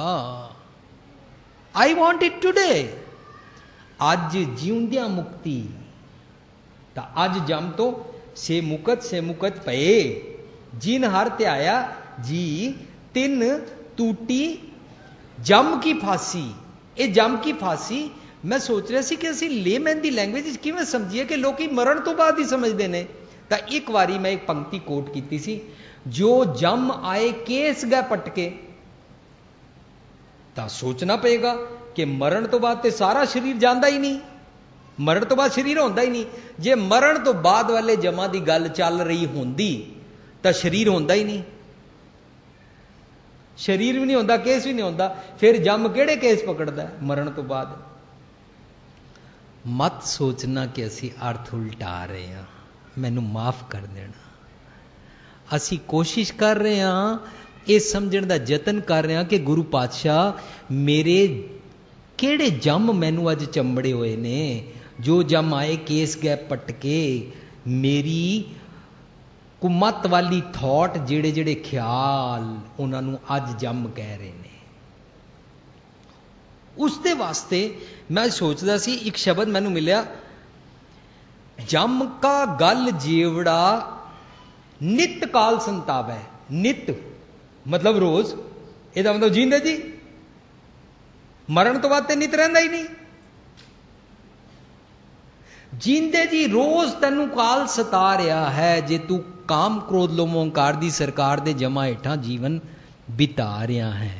Speaker 1: आई वॉन्ट इट टुडे, अज जीउंदिया मुक्ति। तो अज जम तो से मुकत से मुकत पे जिन हर त्याया जी तिन टूटी जम की फांसी। ये जम की फांसी मैं सोच रहा सी कि असी लेमैन दी लैंग्वेज किवें समझिए कि लोग मरण तो बाद ही समझते हैं। तो एक बारी मैं एक पंक्ति कोट की सी, जो जम आए केस गए पटके। तो सोचना पड़ेगा कि मरण तो बाद तो सारा शरीर जाता ही नहीं, मरण तो बाद शरीर होंदा ही नहीं। जे मरण तो बाद वाले जमा की गल चल रही होंदी तो शरीर होंदा ही नहीं, शरीर भी नहीं होंदा, केस भी नहीं होंदा, फिर जम केड़े केस पकड़दा है मरण तो बाद। मत सोचना कि असी अर्थ उल्टा रहे हैं, मैनू माफ कर देना। असी कोशिश कर रहे हैं ये समझण दा यतन कर रहे हैं कि गुरु पातशाह मेरे केड़े जम मैनू अज चंबड़े हुए ने, जो जम आए केस गए पटके। मेरी कुमत वाली थॉट जेड़े जेड़े ख्याल उन्होंने अज जम कह रहे हैं। उसदे वास्ते मैं सोचदा सी एक शब्द मैनू मिलिया, जम का गल जेवड़ा नित काल संतावै। नित मतलब रोज, ਇਹਦਾ मतलब जींदे जी, मरण तो बाद ते नित रहिंदा ही नहीं। जींदे जी रोज तैनू काल सता रहा है जे तू काम क्रोध लोभ ओंकार दी सरकार दे जमा हेठां जीवन बिता रहा है।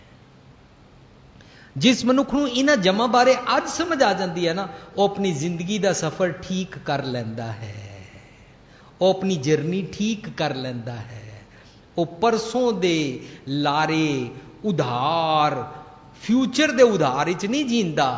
Speaker 1: जिस मनुख नूं इन्हां जमा बारे अज समझ आ जाती है ना, वह अपनी जिंदगी का सफर ठीक कर लैंदा है, वह अपनी जर्नी ठीक कर लैंदा है। वह परसों दे लारे उधार फ्यूचर दे उधार च नहीं जींदा।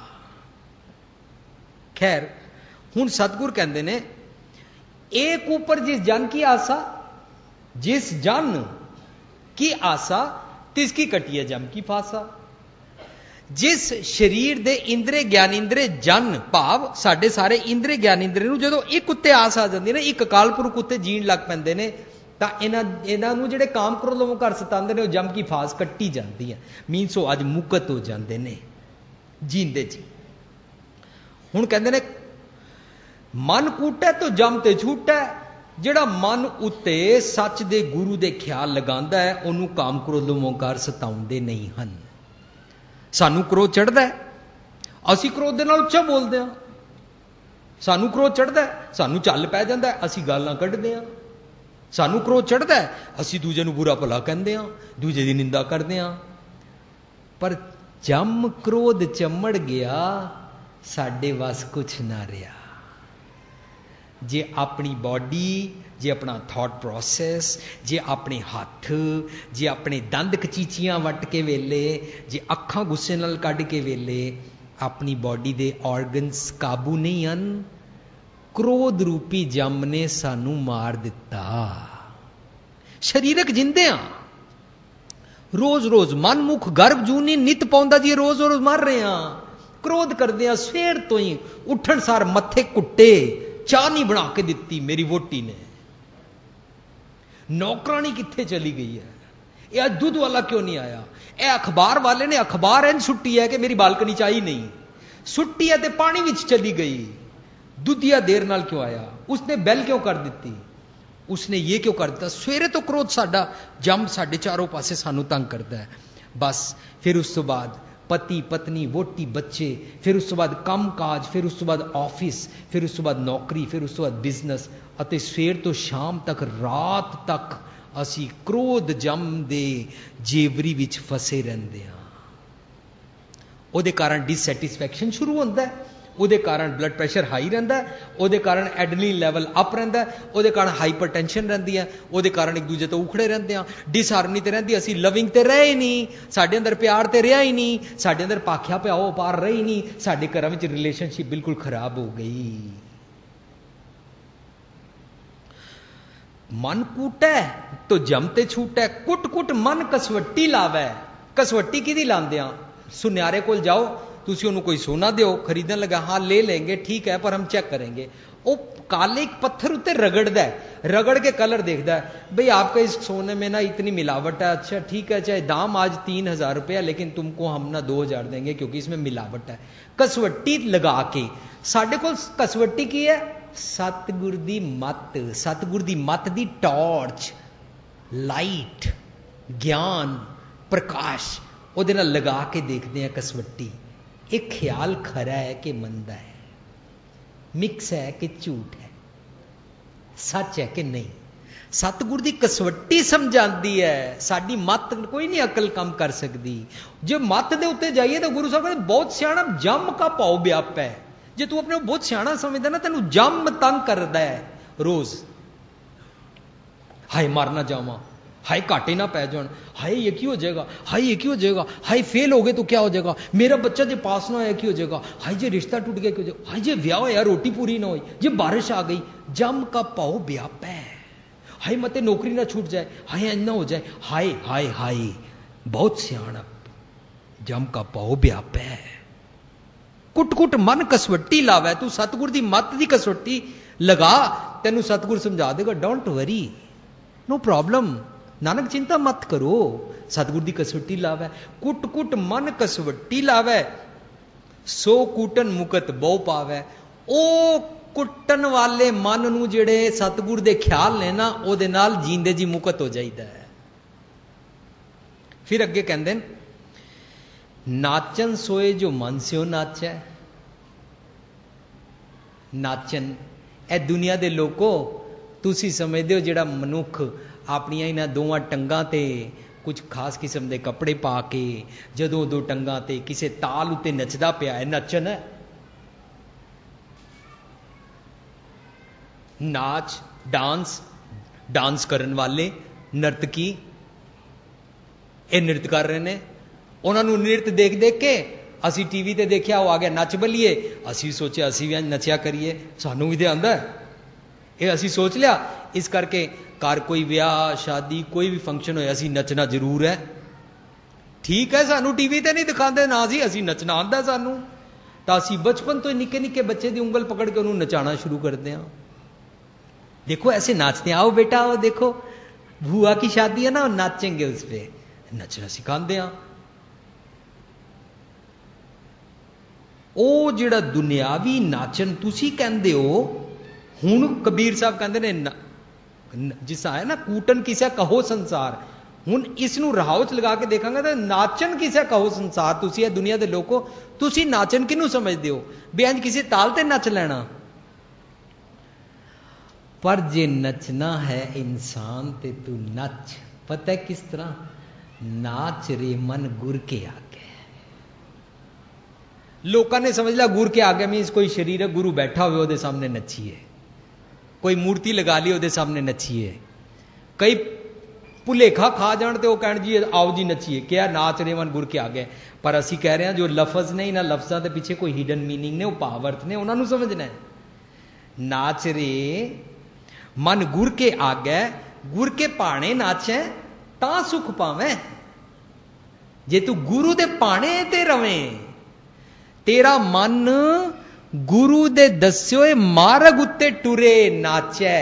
Speaker 1: खैर हुण सतगुर कहंदे ने, एक ऊपर जिस जन की आशा, जिस जन की आशा तिसकी कटिया जम की फासा। जिस शरीर दे इंद्रे ज्ञानेंद्रे जन भाव साडे सारे इंद्रे ज्ञानेंद्रे नूं जदों एक उत्ते आस आ जांदी है ना, एक अकाल पुरख उत्ते जीण लग पैंदे ने, तां इन्हां इन्हां नूं जिहड़े काम क्रोध लोभ घर सतांदे ने, जम की फास कट्टी जाती है। मीनस वो अज मुकत हो जाते ने जींदे जी। हुण कहंदे ने मन कूटै तो जम ते छूटै। जिहड़ा मन उत्ते सच दे गुरु दे ख्याल लगांदा है, उहनूं काम क्रोध लोभ ओंकार सताउंदे नहीं हन। सानू क्रोध चढ़दा है, असी क्रोध दे नाल उच्चा बोलदे हां। सानू क्रोध चढ़दा है, सानू चल पै जांदा है, असी गालां कढदे हां। सानू क्रोध चढ़दा है, असी दूजे नूं बुरा भला कहंदे हां, दूजे दी निंदा करदे हां। पर जम क्रोध चमड़ गया, साडे वस कुछ ना रहा। जे अपनी बॉडी, जे अपना थॉट प्रोसैस, जे अपने हथ, जे अपने दंद कचीचियां वट के वेले, जे अखां गुस्से नाल कढ के वेले अपनी बॉडी दे ऑर्गनस काबू नहीं हन, क्रोध रूपी जम ने सानू मार दिता। शरीरक जिंदे हां, रोज रोज मन मुख गर्भ जूनी नित पाउंदा जी, रोज रोज मर रहे हां। क्रोध करदे हां, सवेर तो ही उठण सार मत्थे कुट्टे, चाह नहीं बना के दिती मेरी वोटी ने, नौकरानी कित्थे चली गई है, यह आज दूध वाला क्यों नहीं आया, यह अखबार वाले ने अखबार इंज सुट्टी है कि मेरी बालकनी च आई नहीं, सुट्टी है तो पानी विच चली गई, दुधिया देर नाल क्यों आया, उसने बैल क्यों कर दी, उसने ये क्यों कर दिता। सवेरे तो क्रोध साडा जम साडे चारों पासे सानू तंग करता है। बस फिर उस तो बाद पति पत्नी वोटी बच्चे, फिर उस तो बाद काम काज, फिर उस तो बाद ऑफिस, फिर उस तो बाद नौकरी, फिर उस तो बाद बिजनेस, अते सवेर तो शाम तक रात तक असी क्रोध जम दे जेवरी विच फसे रहंदे हां। उहदे कारण डिससैटिस्फैक्शन शुरू होंदा है, उहदे कारण ब्लड प्रैशर हाई रहिंदा है, उहदे कारण एड्रेनलिन लैवल अप रहिंदा है, उहदे कारण हाइपरटेंशन रहिंदी है, उहदे कारण एक दूजे तो उखड़े रहंदे हां, डिसहारमनी ते रहिंदी, असी लविंग ते रहे ही नहीं, साडे अंदर प्यार ते रहा ही नहीं, साडे अंदर भाख्या प्याओ पार रही नहीं, साडे घरां विच रिलेशनशिप बिल्कुल खराब हो गई। मन कूटै तो जमते छूटै, कुट कुट मन कसवट्टी लावै। कसवट्टी किहदी लांदे हां, सुन्यारे कोल जाओ, तुसी उन्होंने कोई सोना दो, खरीदने लगा, हाँ ले लेंगे ठीक है, पर हम चेक करेंगे। वो काले पत्थर उत्ते रगड़दा है, रगड़ के कलर देखता है, भाई आपका इस सोने में ना इतनी मिलावट है, अच्छा ठीक है, चाहे दाम आज तीन हजार रुपया, लेकिन तुमको हम ना दो हजार देंगे क्योंकि इसमें मिलावट है। कसवट्टी लगा के, साडे कोल कसवट्टी की है, सतगुर दी मत, सतगुर दी मत दी टॉर्च, लाइट, ज्ञान, प्रकाश, उहदे नाल लगा के देखते हैं कसवट्टी, एक ख्याल खरा है कि मंदा है, मिक्स है कि झूठ है, सच है कि नहीं। सतगुर दी कसवट्टी समझाती है, साडी मत कोई नहीं अकल कम कर सकती। जो मत दे उत्ते जाइए तो गुरु साहब कहते बहुत सियाणा जम का भाव व्याप है। जे तू अपने बहुत सियाणा समझदा ना, तेनू जम तंग करदा है रोज, हाय मर ना जावां, हाय घाटे ना पै जान, हाय ये की हो जाएगा, हाय ये की हो जाएगा, हाय फेल हो गए तो क्या हो जाएगा, मेरा बच्चा जो पास ना होया की हो जाएगा, हाय जे रिश्ता टूट गया क्यों जाएगा, हाय जे ब्याह होया रोटी पूरी ना हुई, जे बारिश आ गई, जम का भाव व्याप है। हाय मते नौकरी ना छूट जाए, हाय ना हो जाए, हाय हाय हाय, बहुत सियाणप, जम का भाव व्याप है। कुट कुट मन कसवट्टी लावे, तू सतगुर दी मत दी कसवट्टी लगा, तेनू सतगुर समझा देगा, don't worry, no problem, Nanak चिंता मत करो, सतगुर दी कसवट्टी लावै, कुट कुट मन कसवट्टी लावै, सो कूटन मुकत बहु पावै। ओ कुटन वाले मन नूं जिहड़े सतगुर दे ख्याल ने ना, ओहदे नाल जींदे जी मुकत हो जाइदा है। फिर अगे कहंदे नाचन सोए जो मन स्यो नाचै। नाचन ए दुनिया दे लोको तुसी समझदे हो जिहड़ा मनुख अपनियां इन्हां दोवां टंगां ते कुछ खास किस्म के कपड़े पा के जदों दो टंगां ते किसी ताल उत्ते नचदा पिया है, नचन है। नाच डांस डांस करन वाले नर्तकी ये नृत्य कर रहे हैं, उन्होंने नृत्य देख देख के असी टीवी ते देखिया वो आ गया नच बलीए, असी सोचे असी भी नचिया करिए, सानू भी तो आंदा ये असी सोच लिया। इस करके घर कोई ब्याह शादी कोई भी फंक्शन होया असी नचना जरूर है। ठीक है, सानू टीवी ते नहीं दिखाते ना जी, असी नचना आंदा सानू, तो असी बचपन तो निके निके बच्चे की उंगल पकड़ के उन्होंने नचाना शुरू करते हैं। देखो ऐसे नाचते हैं, आओ बेटा आओ देखो बुआ की शादी है ना, नाचेंगे उस पर, नचना सिखाते हैं। ਉਹ ਜਿਹੜਾ ਦੁਨਿਆਵੀ ਨਾਚਨ ਤੁਸੀਂ ਕਹਿੰਦੇ ਹੋ, ਹੁਣ ਕਬੀਰ ਸਾਹਿਬ ਕਹਿੰਦੇ ਨੇ ਜਿਸ ਹੈ ਨਾ ਕੂਟਨ ਕਿਸੇ ਕਹੋ ਸੰਸਾਰ, ਹੁਣ ਇਸ ਨੂੰ ਰਹਾਉ ਚ ਲਗਾ ਕੇ ਦੇਖਾਂਗੇ ਤਾਂ ਨਾਚਨ ਕਿਸੇ ਕਹੋ ਸੰਸਾਰ। ਤੁਸੀਂ ਇਹ ਦੁਨੀਆ ਦੇ ਲੋਕੋ, ਤੁਸੀਂ ਨਾਚਨ ਕਿਹਨੂੰ ਸਮਝਦੇ ਹੋ ਵੀ ਇੰਜ ਕਿਸੇ ਤਾਲ ਤੇ ਨੱਚ ਲੈਣਾ। ਪਰ ਜੇ ਨੱਚਣਾ ਹੈ ਇਨਸਾਨ ਤੇ ਤੂੰ ਨੱਚ, ਪਤਾ ਕਿਸ ਤਰ੍ਹਾਂ, नाच रे मन गुर के आगे। लोगों ने समझ लिया गुर के आगे मीन्स कोई शरीर है, गुरु बैठा हुए ਉਹਦੇ सामने नचिए, कोई मूर्ति लगा ली ਉਹਦੇ सामने नचिए। कई भुलेखा खा जान तो कह जी आओ जी नचिए, क्या नाच रे मन गुर के आगे। पर असी कह रहे हैं जो लफज ने इन्होंने लफ्ज़ों के पीछे कोई हिडन मीनिंग ने, वो भावर्थ ने, उन्होंने समझना है। नाच रे मन गुर के आगे, गुर के पाने नाचे ता सुख पावे। जे तू गुरु दे पाने ते रवे, तेरा मन गुरु दे दस्योए मार्ग उत्ते टुरे नाचै,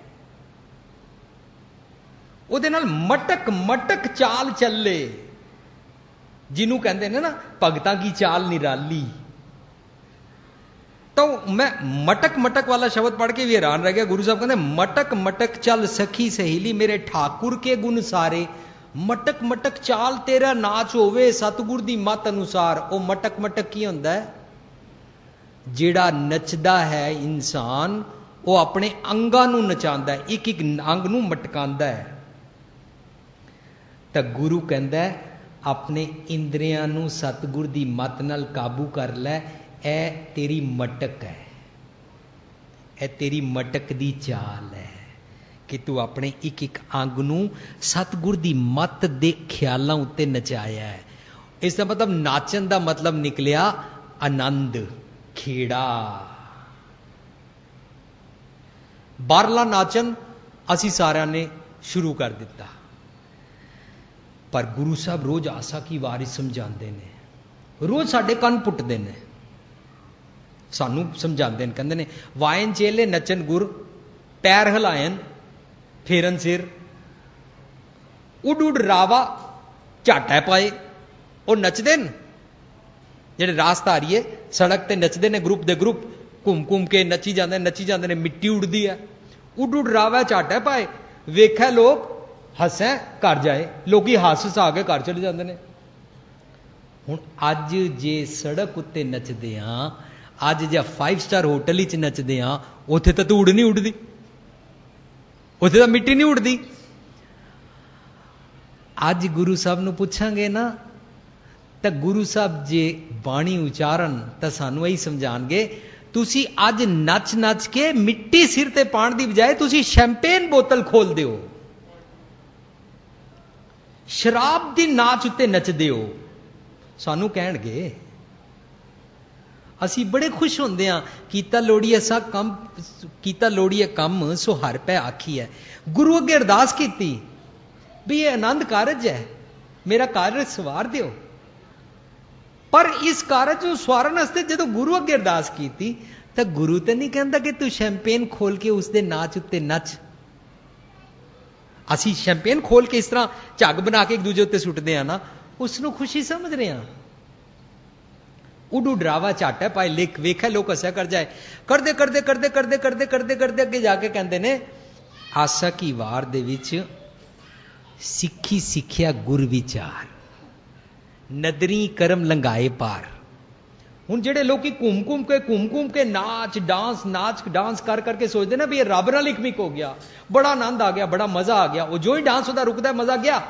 Speaker 1: ਉਹਦੇ ਨਾਲ मटक मटक चाल चले, जिन्हों कहते हैं ना भगतां की चाल निराली। तो मैं मटक मटक वाला शब्द पढ़ के भी हैरान रह गया। गुरु साहब कहते मटक मटक चल सखी सहेली मेरे ठाकुर के गुण सारे। मटक मटक चाल तेरा नाच होवे सतगुर दी मत अनुसार। वो मटक मटक की होंदा है, जिहड़ा नचदा है इंसान वो अपने अंगां नूं नचांदा है, एक एक अंग नूं मटकांदा है। तो गुरु कहंदा है अपने इंद्रियां नूं सतगुर दी मत नाल काबू कर लै, ए तेरी मटक है, ए तेरी मटक दी चाल है कि तू अपने एक एक अंग नूं सतगुर दी मत दे ख्यालां उत्ते नचाया है। इसका मतलब नाचन दा मतलब निकलिया आनंद खेड़ा। बारला नाचन असी सारिਆਂ ने शुरू कर दिता, पर गुरु साहब रोज आसा की वारी समझाते हैं, रोज साडे कन पुटते हैं, सानू समझाते हैं। कहते हैं वायन चेले नचन गुर, पैर हिलायन फेरन सिर, उड उड रावा झाटा पाए। वो नचते हैं जेडे रासधारीए सड़क ते नचते हैं, ग्रुप दे ग्रुप घूम घूम के नची जाते नची जाते हैं, मिट्टी उड़ती है, उड उड रावा झाटा पाए। वेखा लोग हसै घर जाए, लोग हस हसा के घर चले जाते हैं। हुण अज जे सड़क उत्ते नचदे हां, अज जे फाइव स्टार होटल च नचदे हां, उत्थे तां धूड़ नहीं उड़दी, उत्थे तां मिट्टी नहीं उड़दी। अज गुरु साहब नूं पुछांगे ना तो गुरु साहब जे बाणी उचारन तो सानू यही समझाणगे, तुसी अज नच नच के मिट्टी सिर ते पाण दी बजाय तुसी शैंपेन बोतल खोल दिओ, शराब दी नाच उत्ते नचदे हो। सानू कहणगे असी बड़े खुश होंदे हां, कीता लोड़ी ऐसा कम कीता लोड़ीए कम सो हर पै आखी है। गुरु अगे अरदास कीती भी ये आनंद कारज है, मेरा कारज सवार दिओ। पर इस कारज को सवारन वास्ते जो गुरु अगे अरदास कीती तो गुरु तो नहीं कहता कि तू शैंपेन खोल के उसके नाच उत्ते नच। ਅਸੀਂ ਸ਼ੈਂਪੇਨ ਖੋਲ ਕੇ ਇਸ ਤਰ੍ਹਾਂ ਝੱਗ ਬਣਾ ਕੇ ਇੱਕ ਦੂਜੇ ਉੱਤੇ ਸੁੱਟਦੇ ਆ ਨਾ, ਉਸ ਨੂੰ ਖੁਸ਼ੀ ਸਮਝ ਰਹੇ ਆ। ਉਡੂ ਡਰਾਵਾ ਝੱਟ ਹੈ ਭਾਈ ਲਿਖ ਵੇਖਿਆ ਲੋਕ ਹੱਸਿਆ ਕਰ ਜਾਏ। ਕਰਦੇ ਕਰਦੇ ਕਰਦੇ ਕਰਦੇ ਕਰਦੇ ਕਰਦੇ ਕਰਦੇ ਅੱਗੇ ਜਾ ਕੇ ਕਹਿੰਦੇ ਨੇ ਆਸਾ ਕੀ ਵਾਰ ਦੇ ਵਿੱਚ ਸਿੱਖੀ ਸਿੱਖਿਆ ਗੁਰ ਵਿਚਾਰ, ਨਦਰੀ ਕਰਮ ਲੰਘਾਏ ਪਾਰ। ਹੁਣ ਜਿਹੜੇ ਲੋਕੀ ਘੁੰਮ ਘੁੰਮ ਕੇ ਘੁੰਮ ਘੁੰਮ ਕੇ ਨਾਚ ਡਾਂਸ ਨਾਚ ਡਾਂਸ ਕਰ ਕਰਕੇ ਸੋਚਦੇ ਨਾ ਵੀ ਇਹ ਰੱਬ ਨਾਲ ਇਕਮਿਕ ਹੋ ਗਿਆ, ਬੜਾ ਆਨੰਦ ਆ ਗਿਆ, ਬੜਾ ਮਜ਼ਾ ਆ ਗਿਆ, ਉਹ ਜੋ ਹੀ ਡਾਂਸ ਉਹਦਾ ਰੁਕਦਾ ਮਜ਼ਾ ਗਿਆ।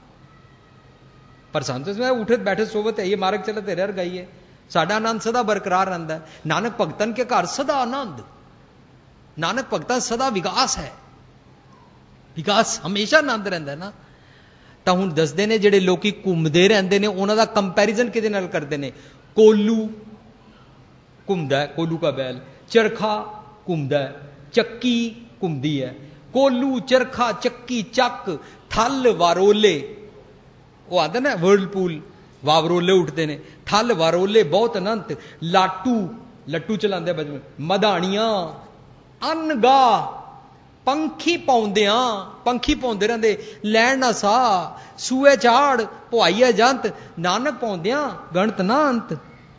Speaker 1: ਪਰ ਸੰਤ ਮੈਂ ਉਠੇ ਬੈਠੇ ਸੋਵਤ ਹੈ ਇਹ ਮਾਰਗ ਚਲੇ ਤੇਰੇ ਹਰ ਗਈ ਹੈ, ਸਾਡਾ ਆਨੰਦ ਸਦਾ ਬਰਕਰਾਰ ਰਹਿੰਦਾ ਹੈ। ਨਾਨਕ ਭਗਤਨ ਕੇ ਘਰ ਸਦਾ ਆਨੰਦ, ਨਾਨਕ ਭਗਤਾਂ ਸਦਾ ਵਿਕਾਸ ਹੈ, ਵਿਕਾਸ ਹਮੇਸ਼ਾ ਆਨੰਦ ਰਹਿੰਦਾ ਨਾ। ਤਾਂ ਹੁਣ ਦੱਸਦੇ ਨੇ ਜਿਹੜੇ ਲੋਕੀ ਘੁੰਮਦੇ ਰਹਿੰਦੇ ਨੇ ਉਹਨਾਂ ਦਾ ਕੰਪੈਰੀਜ਼ਨ ਕਿਹਦੇ ਨਾਲ ਕਰਦੇ ਨੇ? ਕੋਲੂ ਘੁੰਮਦਾ ਹੈ, ਕੋਲੂ ਕਾ ਬੈਲ, ਚਰਖਾ ਘੁੰਮਦਾ ਹੈ, ਚੱਕੀ ਘੁੰਮਦੀ ਹੈ। ਕੋਲੂ ਚਰਖਾ ਚੱਕੀ ਚੱਕ ਥਲ ਵਾਰੋਲੇ, ਉਹ ਆਂਦਾ ਨਾ ਵਰਲਪੂਲ ਵਾਵਰੋਲੇ ਉੱਠਦੇ ਨੇ, ਥਲ ਵਾਰੋਲੇ ਬਹੁਤ ਅਨੰਤ, ਲਾਟੂ ਲੱਟੂ ਚਲਾਉਂਦੇ ਬਜਵੇਂ, ਮਧਾਣੀਆਂ ਅਨਗਾ ਪੰਖੀ ਪਾਉਂਦਿਆਂ, ਪੰਖੀ ਪਾਉਂਦੇ ਰਹਿੰਦੇ, ਲੈਣ ਨਾ ਸਾਹ ਸੂਏ ਝਾੜ ਪੁਆਈਆ ਜੰਤ, ਨਾਨਕ ਪਾਉਂਦਿਆਂ ਗਣਤ ਨਾ ਅੰਤ।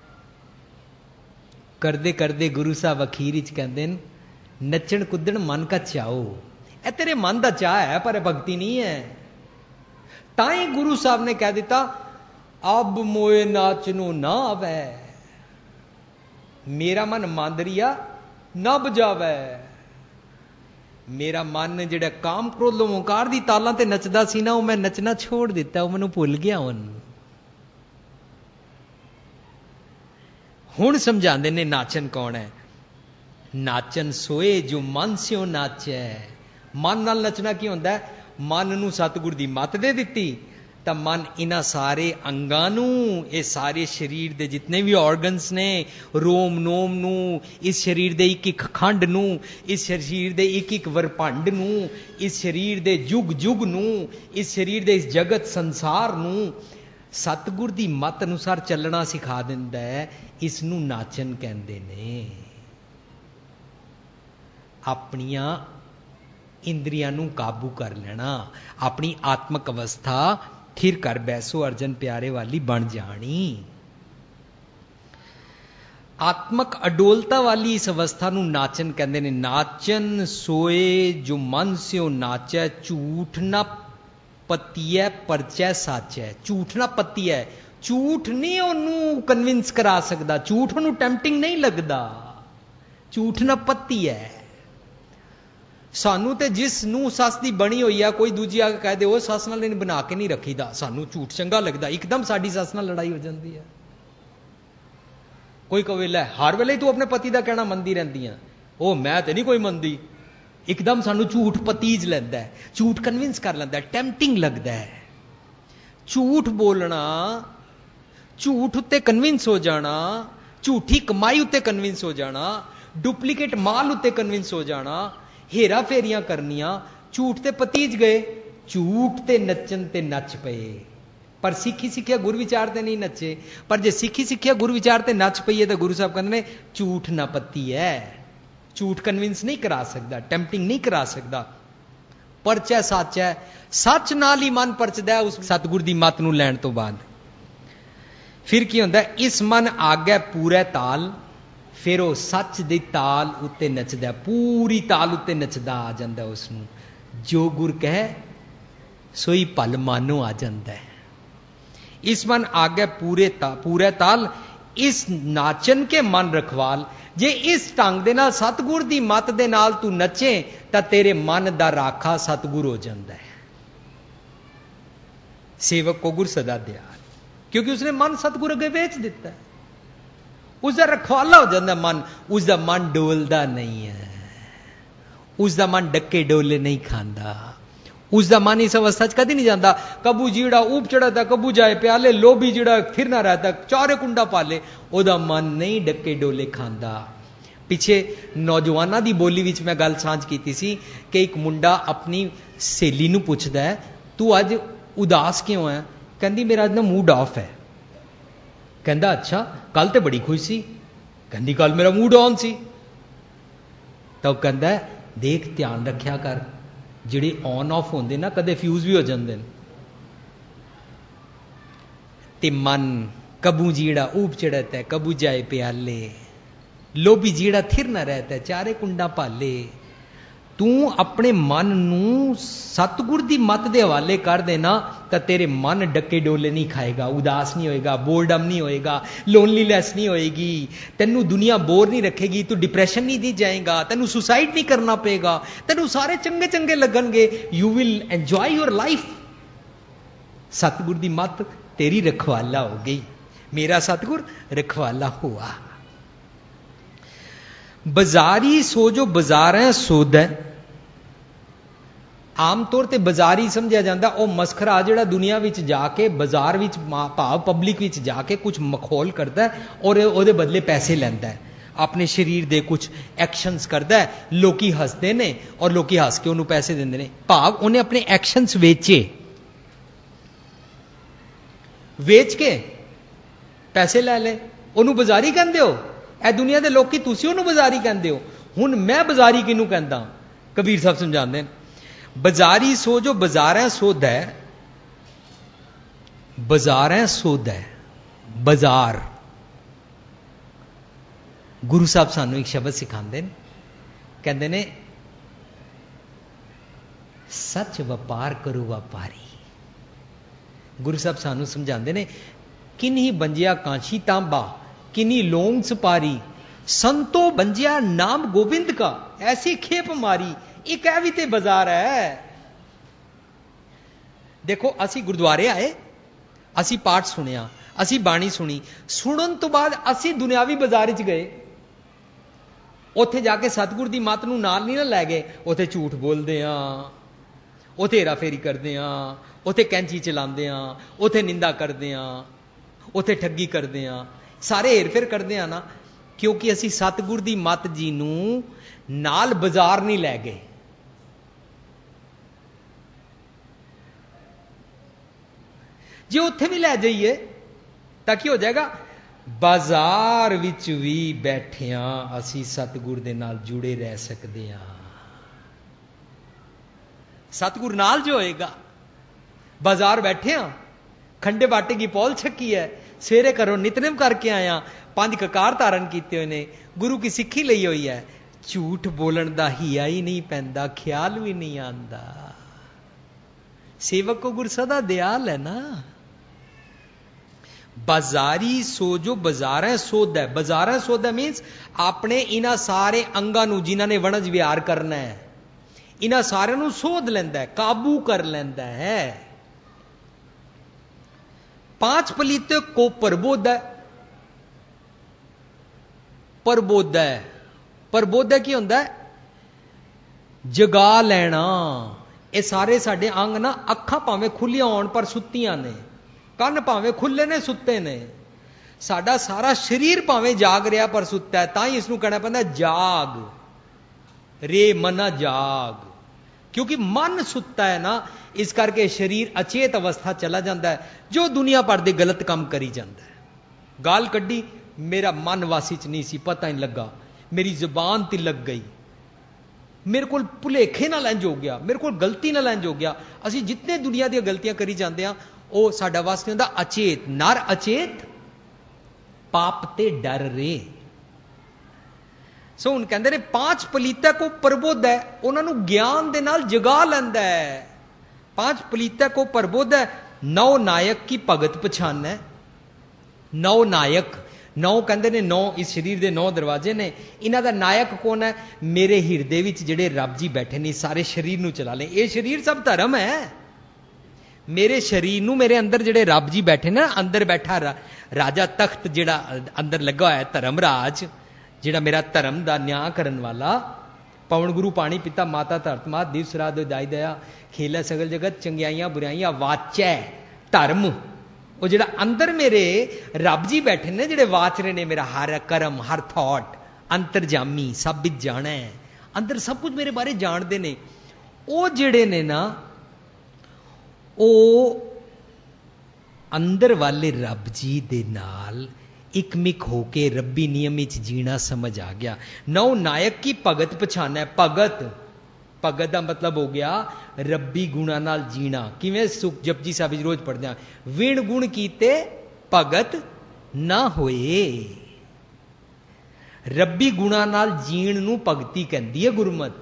Speaker 1: ਕਰਦੇ ਕਰਦੇ ਗੁਰੂ ਸਾਹਿਬ ਅਖੀਰ ਵਿੱਚ ਕਹਿੰਦੇ ਨੇ ਨੱਚਣ ਕੁੱਦਣ ਮਨ ਕਾ ਚਾਓ, ਇਹ ਤੇਰੇ ਮਨ ਦਾ ਚਾਹ ਹੈ ਪਰ ਭਗਤੀ ਨਹੀਂ ਹੈ। ਤਾਂ ਹੀ ਗੁਰੂ ਸਾਹਿਬ ਨੇ ਕਹਿ ਦਿੱਤਾ ਅਬ ਮੋਏ ਨਾਚ ਨੂੰ ਨਾ ਆਵੇ, ਮੇਰਾ ਮਨ ਮਾਂਦਰੀਆ ਨਾ ਬਜਾਵੇ। ਮੇਰਾ ਮਨ ਜਿਹੜਾ ਕਾਮ ਕ੍ਰੋਧ ਓਂਕਾਰ ਦੀ ਤਾਲਾਂ ਤੇ ਨੱਚਦਾ ਸੀ ਨਾ, ਉਹ ਮੈਂ ਨੱਚਣਾ ਛੋੜ ਦਿੱਤਾ, ਉਹ ਮੈਨੂੰ ਭੁੱਲ ਗਿਆ। ਹੁਣ ਹੁਣ ਸਮਝਾਉਂਦੇ ਨੇ ਨਾਚਨ ਕੌਣ ਹੈ? ਨਾਚਨ ਸੋਏ ਜੋ ਮਨ ਸਿਓ ਨਾਚੈ। ਮਨ ਨਾਲ ਨੱਚਣਾ ਕੀ ਹੁੰਦਾ ਹੈ? ਮਨ ਨੂੰ ਸਤਿਗੁਰ ਦੀ ਮੱਤ ਦੇ ਦਿੱਤੀ ਤਾਂ ਮਨ ਇਹਨਾਂ ਸਾਰੇ ਅੰਗਾਂ ਨੂੰ, ਇਹ ਸਾਰੇ ਸਰੀਰ ਦੇ ਜਿਤਨੇ ਵੀ ਆਰਗਨਸ ਨੇ, ਰੋਮ ਨੋਮ ਨੂੰ, ਇਸ ਸਰੀਰ ਦੇ ਇੱਕ ਇੱਕ ਖੰਡ ਨੂੰ, ਇਸ ਸਰੀਰ ਦੇ ਇੱਕ ਇੱਕ ਵਰਪੰਡ ਨੂੰ, ਇਸ ਸਰੀਰ ਦੇ ਯੁਗ ਯੁਗ ਨੂੰ, ਇਸ ਸਰੀਰ ਦੇ ਇਸ ਜਗਤ ਸੰਸਾਰ ਨੂੰ ਸਤਿਗੁਰ ਦੀ ਮੱਤ ਅਨੁਸਾਰ ਚੱਲਣਾ ਸਿਖਾ ਦਿੰਦਾ ਹੈ। ਇਸ ਨੂੰ ਨਾਚਨ ਕਹਿੰਦੇ ਨੇ। ਆਪਣੀਆਂ ਇੰਦਰੀਆਂ ਨੂੰ ਕਾਬੂ ਕਰ ਲੈਣਾ, ਆਪਣੀ ਆਤਮਕ ਅਵਸਥਾ ਥਿਰ ਕਰ ਬੈਸੋ ਅਰਜਨ ਪਿਆਰੇ ਵਾਲੀ ਬਣ ਜਾਣੀ। ਆਤਮਕ ਅਡੋਲਤਾ ਵਾਲੀ ਇਸ ਅਵਸਥਾ ਨੂੰ ਨਾਚਨ ਕਹਿੰਦੇ ਨੇ। ਨਾਚਨ ਸੋਏ ਜੋ ਮਨ ਸਿਓ ਨਾਚੈ, ਝੂਠ ਨਾ ਪਤੀਐ ਪਰਚੈ ਸਾਚੈ। ਝੂਠ ਨਾ ਪਤੀਐ, ਝੂਠ ਨਹੀਂ ਉਹਨੂੰ ਕਨਵਿੰਸ ਕਰਾ ਸਕਦਾ, ਝੂਠ ਉਹਨੂੰ ਟੈਂਪਟਿੰਗ ਨਹੀਂ ਲੱਗਦਾ। ਝੂਠ ਨਾ ਪਤੀਐ। ਸਾਨੂੰ ਤੇ ਜਿਸ ਨੂੰ ਸੱਸ ਦੀ ਬਣੀ ਹੋਈ ਆ, ਕੋਈ ਦੂਜੀ ਆ ਕੇ ਕਹਿ ਦੇ ਉਹ ਸੱਸ ਨਾਲ ਇਹਨੇ ਬਣਾ ਕੇ ਨਹੀਂ ਰੱਖੀਦਾ, ਸਾਨੂੰ ਝੂਠ ਚੰਗਾ ਲੱਗਦਾ, ਇੱਕਦਮ ਸਾਡੀ ਸੱਸ ਨਾਲ ਲੜਾਈ ਹੋ ਜਾਂਦੀ ਹੈ। ਕੋਈ ਕਵੇ ਲੈ ਹਰ ਵੇਲੇ ਤੂੰ ਆਪਣੇ ਪਤੀ ਦਾ ਕਹਿਣਾ ਮੰਨਦੀ ਰਹਿੰਦੀ ਆ, ਉਹ ਮੈਂ ਤੇ ਨਹੀਂ ਕੋਈ ਮੰਨਦੀ। ਇੱਕਦਮ ਸਾਨੂੰ ਝੂਠ ਪਤੀਜ ਲੈਂਦਾ ਹੈ, ਝੂਠ ਕਨਵਿੰਸ ਕਰ ਲੈਂਦਾ, ਟੈਂਪਟਿੰਗ ਲੱਗਦਾ ਹੈ। ਝੂਠ ਬੋਲਣਾ, ਝੂਠ ਉੱਤੇ ਕਨਵਿੰਸ ਹੋ ਜਾਣਾ, ਝੂਠੀ ਕਮਾਈ ਉੱਤੇ ਕਨਵਿੰਸ ਹੋ ਜਾਣਾ, ਡੁਪਲੀਕੇਟ ਮਾਲ ਉੱਤੇ ਕਨਵਿੰਸ ਹੋ ਜਾਣਾ, ਹੇਰਾ ਫੇਰੀਆਂ ਕਰਨੀਆਂ, ਝੂਠ ਤੇ ਪਤੀਜ ਗਏ, ਝੂਠ ਤੇ ਨੱਚਣ ਤੇ ਨੱਚ ਪਏ। ਪਰ ਸਿੱਖੀ ਸਿੱਖਿਆ ਗੁਰ ਵਿਚਾਰ ਤੇ ਨਹੀਂ ਨੱਚੇ। ਪਰ ਜੇ ਸਿੱਖੀ ਸਿੱਖਿਆ ਗੁਰ ਵਿਚਾਰ ਤੇ ਨੱਚ ਪਈਏ ਤਾਂ ਗੁਰੂ ਸਾਹਿਬ ਕਹਿੰਦੇ ਨੇ ਝੂਠ ਨਾ ਪੱਤੀ ਹੈ। ਝੂਠ ਕਨਵਿੰਸ ਨਹੀਂ ਕਰਾ ਸਕਦਾ, ਟੈਂਪਟਿੰਗ ਨਹੀਂ ਕਰਾ ਸਕਦਾ। ਪਰਚਾ ਸੱਚ ਹੈ, ਸੱਚ ਨਾਲ ਹੀ ਮਨ ਪਰਚਦਾ ਉਸ ਸਤਿਗੁਰ ਦੀ ਮੱਤ ਨੂੰ ਲੈਣ ਤੋਂ ਬਾਅਦ। ਫਿਰ ਕੀ ਹੁੰਦਾ? ਇਸ ਮਨ ਆਗੇ ਪੂਰੇ ਤਾਲ, ਫਿਰ ਉਹ ਸੱਚ ਦੀ ਤਾਲ ਉੱਤੇ ਨੱਚਦਾ, ਪੂਰੀ ਤਾਲ ਉੱਤੇ ਨੱਚਦਾ ਆ ਜਾਂਦਾ। ਉਸ ਨੂੰ ਜੋ ਗੁਰ ਕਹੇ ਸੋਈ ਭਲ ਮਾਨੋ ਆ ਜਾਂਦਾ ਹੈ। ਇਸ ਮਨ ਆਗੇ ਪੂਰੇ ਤਾ ਪੂਰੇ ਤਾਲ, ਇਸ ਨਾਚਨ ਕੇ ਮਨ ਰਖਵਾਲ। ਜੇ ਇਸ ਢੰਗ ਦੇ ਨਾਲ ਸਤਿਗੁਰ ਦੀ ਮੱਤ ਦੇ ਨਾਲ ਤੂੰ ਨੱਚੇ ਤਾਂ ਤੇਰੇ ਮਨ ਦਾ ਰਾਖਾ ਸਤਿਗੁਰ ਹੋ ਜਾਂਦਾ ਹੈ। ਸੇਵਕ ਕੋ ਗੁਰ ਸਦਾ ਦਿਆਲ, ਕਿਉਂਕਿ ਉਸਨੇ ਮਨ ਸਤਿਗੁਰ ਅੱਗੇ ਵੇਚ ਦਿੱਤਾ, ਉਸਦਾ ਰਖਵਾਲਾ ਹੋ ਜਾਂਦਾ ਮਨ। ਉਸਦਾ ਮਨ ਡੋਲਦਾ ਨਹੀਂ ਹੈ, ਉਸਦਾ ਮਨ ਡੱਕੇ ਡੋਲੇ ਨਹੀਂ ਖਾਂਦਾ, ਉਸਦਾ ਮਨ ਇਸ ਅਵਸਥਾ ਚ ਕਦੀ ਨਹੀਂ ਜਾਂਦਾ। ਕਬੂ ਜਿਹੜਾ ਊਪ ਚੜਾਦਾ, ਕਬੂ ਜਾਏ ਪਿਆਲੇ, ਲੋਭੀ ਜਿਹੜਾ ਫਿਰ ਨਾ ਰਹਤਾ, ਚਾਰੇ ਕੁੰਡਾ ਪਾਲੇ, ਉਹਦਾ ਮਨ ਨਹੀਂ ਡੱਕੇ ਡੋਲੇ ਖਾਂਦਾ। ਪਿੱਛੇ ਨੌਜਵਾਨਾਂ ਦੀ ਬੋਲੀ ਵਿੱਚ ਮੈਂ ਗੱਲ ਸਾਂਝ ਕੀਤੀ ਸੀ ਕਿ ਇੱਕ ਮੁੰਡਾ ਆਪਣੀ ਸਹੇਲੀ ਨੂੰ ਪੁੱਛਦਾ ਹੈ, ਤੂੰ ਅੱਜ ਉਦਾਸ ਕਿਉਂ ਹੈ? ਕਹਿੰਦੀ ਮੇਰਾ ਅੱਜ ਨਾ ਮੂਡ ਆਫ ਹੈ। ਕਹਿੰਦਾ ਅੱਛਾ, ਕੱਲ ਤੇ ਬੜੀ ਖੁਸ਼ ਸੀ। ਕਹਿੰਦੀ ਕੱਲ ਮੇਰਾ ਮੂਡ ਔਨ ਸੀ। ਤਾਂ ਉਹ ਕਹਿੰਦਾ ਦੇਖ ਧਿਆਨ ਰੱਖਿਆ ਕਰ, ਜਿਹੜੇ ਔਨ ਆਫ ਹੁੰਦੇ ਨਾ ਕਦੇ ਫਿਊਜ਼ ਵੀ ਹੋ ਜਾਂਦੇ ਨੇ। ਤੇ ਮਨ ਕਬੂ ਜੀੜਾ ਊਪ ਚੜਤ ਹੈ ਕਬੂ ਜਾਏ ਪਿਆਲੇ, ਲੋਭੀ ਜੀੜਾ ਥਿਰ ਨਾ ਰਹਤਾ ਚਾਰੇ ਕੁੰਡਾ ਭਾਲੇ। ਤੂੰ ਆਪਣੇ ਮਨ ਨੂੰ ਸਤਿਗੁਰ ਦੀ ਮੱਤ ਦੇ ਹਵਾਲੇ ਕਰ ਦੇਣਾ ਤਾਂ ਤੇਰੇ ਮਨ ਡੱਕੇ ਡੋਲੇ ਨਹੀਂ ਖਾਏਗਾ, ਉਦਾਸ ਨਹੀਂ ਹੋਏਗਾ, ਬੋਰਡਮ ਨਹੀਂ ਹੋਏਗਾ, ਲੋਨਲੀਨੈਸ ਨਹੀਂ ਹੋਏਗੀ, ਤੈਨੂੰ ਦੁਨੀਆ ਬੋਰ ਨਹੀਂ ਰੱਖੇਗੀ, ਤੂੰ ਡਿਪਰੈਸ਼ਨ ਨਹੀਂ ਦੀ ਜਾਏਗਾ, ਤੈਨੂੰ ਸੁਸਾਈਡ ਨਹੀਂ ਕਰਨਾ ਪਏਗਾ, ਤੈਨੂੰ ਸਾਰੇ ਚੰਗੇ ਚੰਗੇ ਲੱਗਣਗੇ। You will enjoy your life. सतगुर ਦੀ ਮੱਤ तेरी रखवाला हो गई, मेरा सतगुर रखवाला हुआ। बाजारी सो जो बाजार है सुध है। आम तौर पर बाजारी समझा जाता वह मस्खरा जिहड़ा दुनिया विच जाके बाजार विच भाव पब्लिक विच जाके कुछ मखौल करता है और उहदे बदले पैसे लैंदा है, अपने शरीर दे कुछ एक्शनस करता है, लोकी हसते ने और लोकी हस के उन्होंने पैसे देंदे ने। भाव उन्हें अपने एक्शनस वेचे, वेच के पैसे लै ले, उन्होंने बाजारी कहते हो। ए दुनिया के लोग तुसी उन्होंने बाजारी कहते हो। हुण मैं बाजारी किनू कहता? कबीर साहब समझाते हैं, बाजारी सो जो बाजार है सुध है, बाजार है सुध है, बाजार। गुरु साहब सानू एक शब्द सिखाते हैं, कहते ने सच व्यापार करो व्यापारी। गुरु साहब सानू समझाते हैं, किन्ही बंजिया कांची तांबा, किन्ही लोंग सुपारी, संतो बंजिया नाम गोविंद का, ऐसी खेप मारी। एक है भी ते बाजार है। देखो असी गुरुद्वारे आए, असी पाठ सुनिया, असी बाणी सुनी, सुनन तो बाद असी दुनियावी बाजार च गए, उत्थे जाके सतगुर दी मत नूं नाल नहीं ना लै गए, उत्थे झूठ बोलते हैं, उत्थे हेरा फेरी करते हैं, उत्थे कैंची चलाते हैं, उत्थे निंदा करते हैं, उत्थे ठगी करते हैं, सारे हेर फेर करते हैं ना, क्योंकि असी सतगुर दी मत जी नूं नाल बाजार नहीं लै गए। जे उत्थे भी लै जाइए तां की हो जाएगा? बाजार विच भी बैठिया असी सतगुर दे नाल जुड़े रह सकते हैं। सतगुर नाल जो होएगा, बाजार बैठे हैं, खंडे बाटे की पौल छकी है, सवेरे करो नितनेम करके आया, पांच ककार धारण किए हुए ने, गुरु की सिक्खी लई हुई है, झूठ बोलन दा हिया ही नहीं पैंदा, ख्याल भी नहीं आंदा। सेवक को गुरु सदा दयाल है ना। बाजारी सो जो बाजार है सोध है। बाजार है सोध है मीन्स अपने इन्हां सारे अंगां नूं जिन्हां ने वणज विहार करना है, इन्हां सारे नूं सोध लैंदा है, काबू कर लैंदा है। पांच पलीते को प्रबोध है। प्रबोध है, प्रबोध है की होंदा है? जगा लेना। ये सारे साडे अंग ना अखां भावें खुलियां होण पर सुत्तियां ने, कन भावें खुले ने सुत्ते ने, साडा सारा शरीर भावें जाग रहा पर सुत्ता है, तां ही इसनूं कहना पैंदा जाग रे मना जाग, क्योंकि मन सुत्ता है ना, इस करके शरीर अचेत अवस्था चला जाता है, जो दुनिया भर दे गलत काम करी जाता है। गाल कड्डी, मेरा मन वासी च नहीं सी, पता नहीं लगा, मेरी जुबान ते लग गई, मेरे को भुलेखे नाल इंज हो गया, मेरे को गलती नाल इंज हो गया। असीं जितने दुनिया दी गलतियां करी जाते हैं वो साडा वास्ते हुंदा अचेत। नर अचेत पाप ते डर रे। सो हुण कहंदे ने पांच पलीता को प्रबोध है, उन्होंने ज्ञान दे नाल जगा लैंदा है। पांच पलीता को प्रबोध है, नौ नायक की भगत पछान है। नौ नायक, नौ कहंदे ने नौ इस शरीर दे नौ दरवाजे ने, इन्हां दा नायक कौन है? मेरे हिरदे विच जिहड़े रब जी बैठे ने, सारे शरीर नूं चला ले। ये शरीर सब धर्म है। मेरे शरीर नूं, मेरे अंदर जिहड़े रब जी बैठे ने, अंदर बैठा रा, राजा तख्त जिहड़ा अंदर लगा होया है, धर्मराज जिहड़ा मेरा धर्म दा न्याय करन वाला, पवन गुरु पानी पिता माता धरत मात दिवस रात दाई दया खेला सगल जगत चंगियाइयां बुराइयां वाचै धर्म। वो जिहड़ा अंदर मेरे रब जी बैठे ने, जिहड़े वाच रहे ने मेरा हर कर्म हर थॉट, अंतरजामी सब बिच जाना है, अंदर सब कुछ मेरे बारे जानते ने। वो जिहड़े ने ना, वो अंदर वाले रब जी दे नाल इकमिक होके रब्बी नियम विच जीना समझ आ गया। नौ नायक की भगत पछाना है। भगत ਭਗਤ ਦਾ ਮਤਲਬ ਹੋ ਗਿਆ ਰੱਬੀ ਗੁਣਾ ਨਾਲ ਜੀਣਾ। ਕਿਵੇਂ ਸੁਖ ਜਪਜੀ ਸਾਹਿਬ ਵਿੱਚ ਰੋਜ਼ ਪੜ੍ਹਦੇ ਹਾਂ, ਵਿਣ ਗੁਣ ਕੀਤੇ ਭਗਤ ਨਾ ਹੋਏ। ਰੱਬੀ ਗੁਣਾ ਨਾਲ ਜੀਣ ਨੂੰ ਭਗਤੀ ਕਹਿੰਦੀ ਹੈ ਗੁਰਮਤ।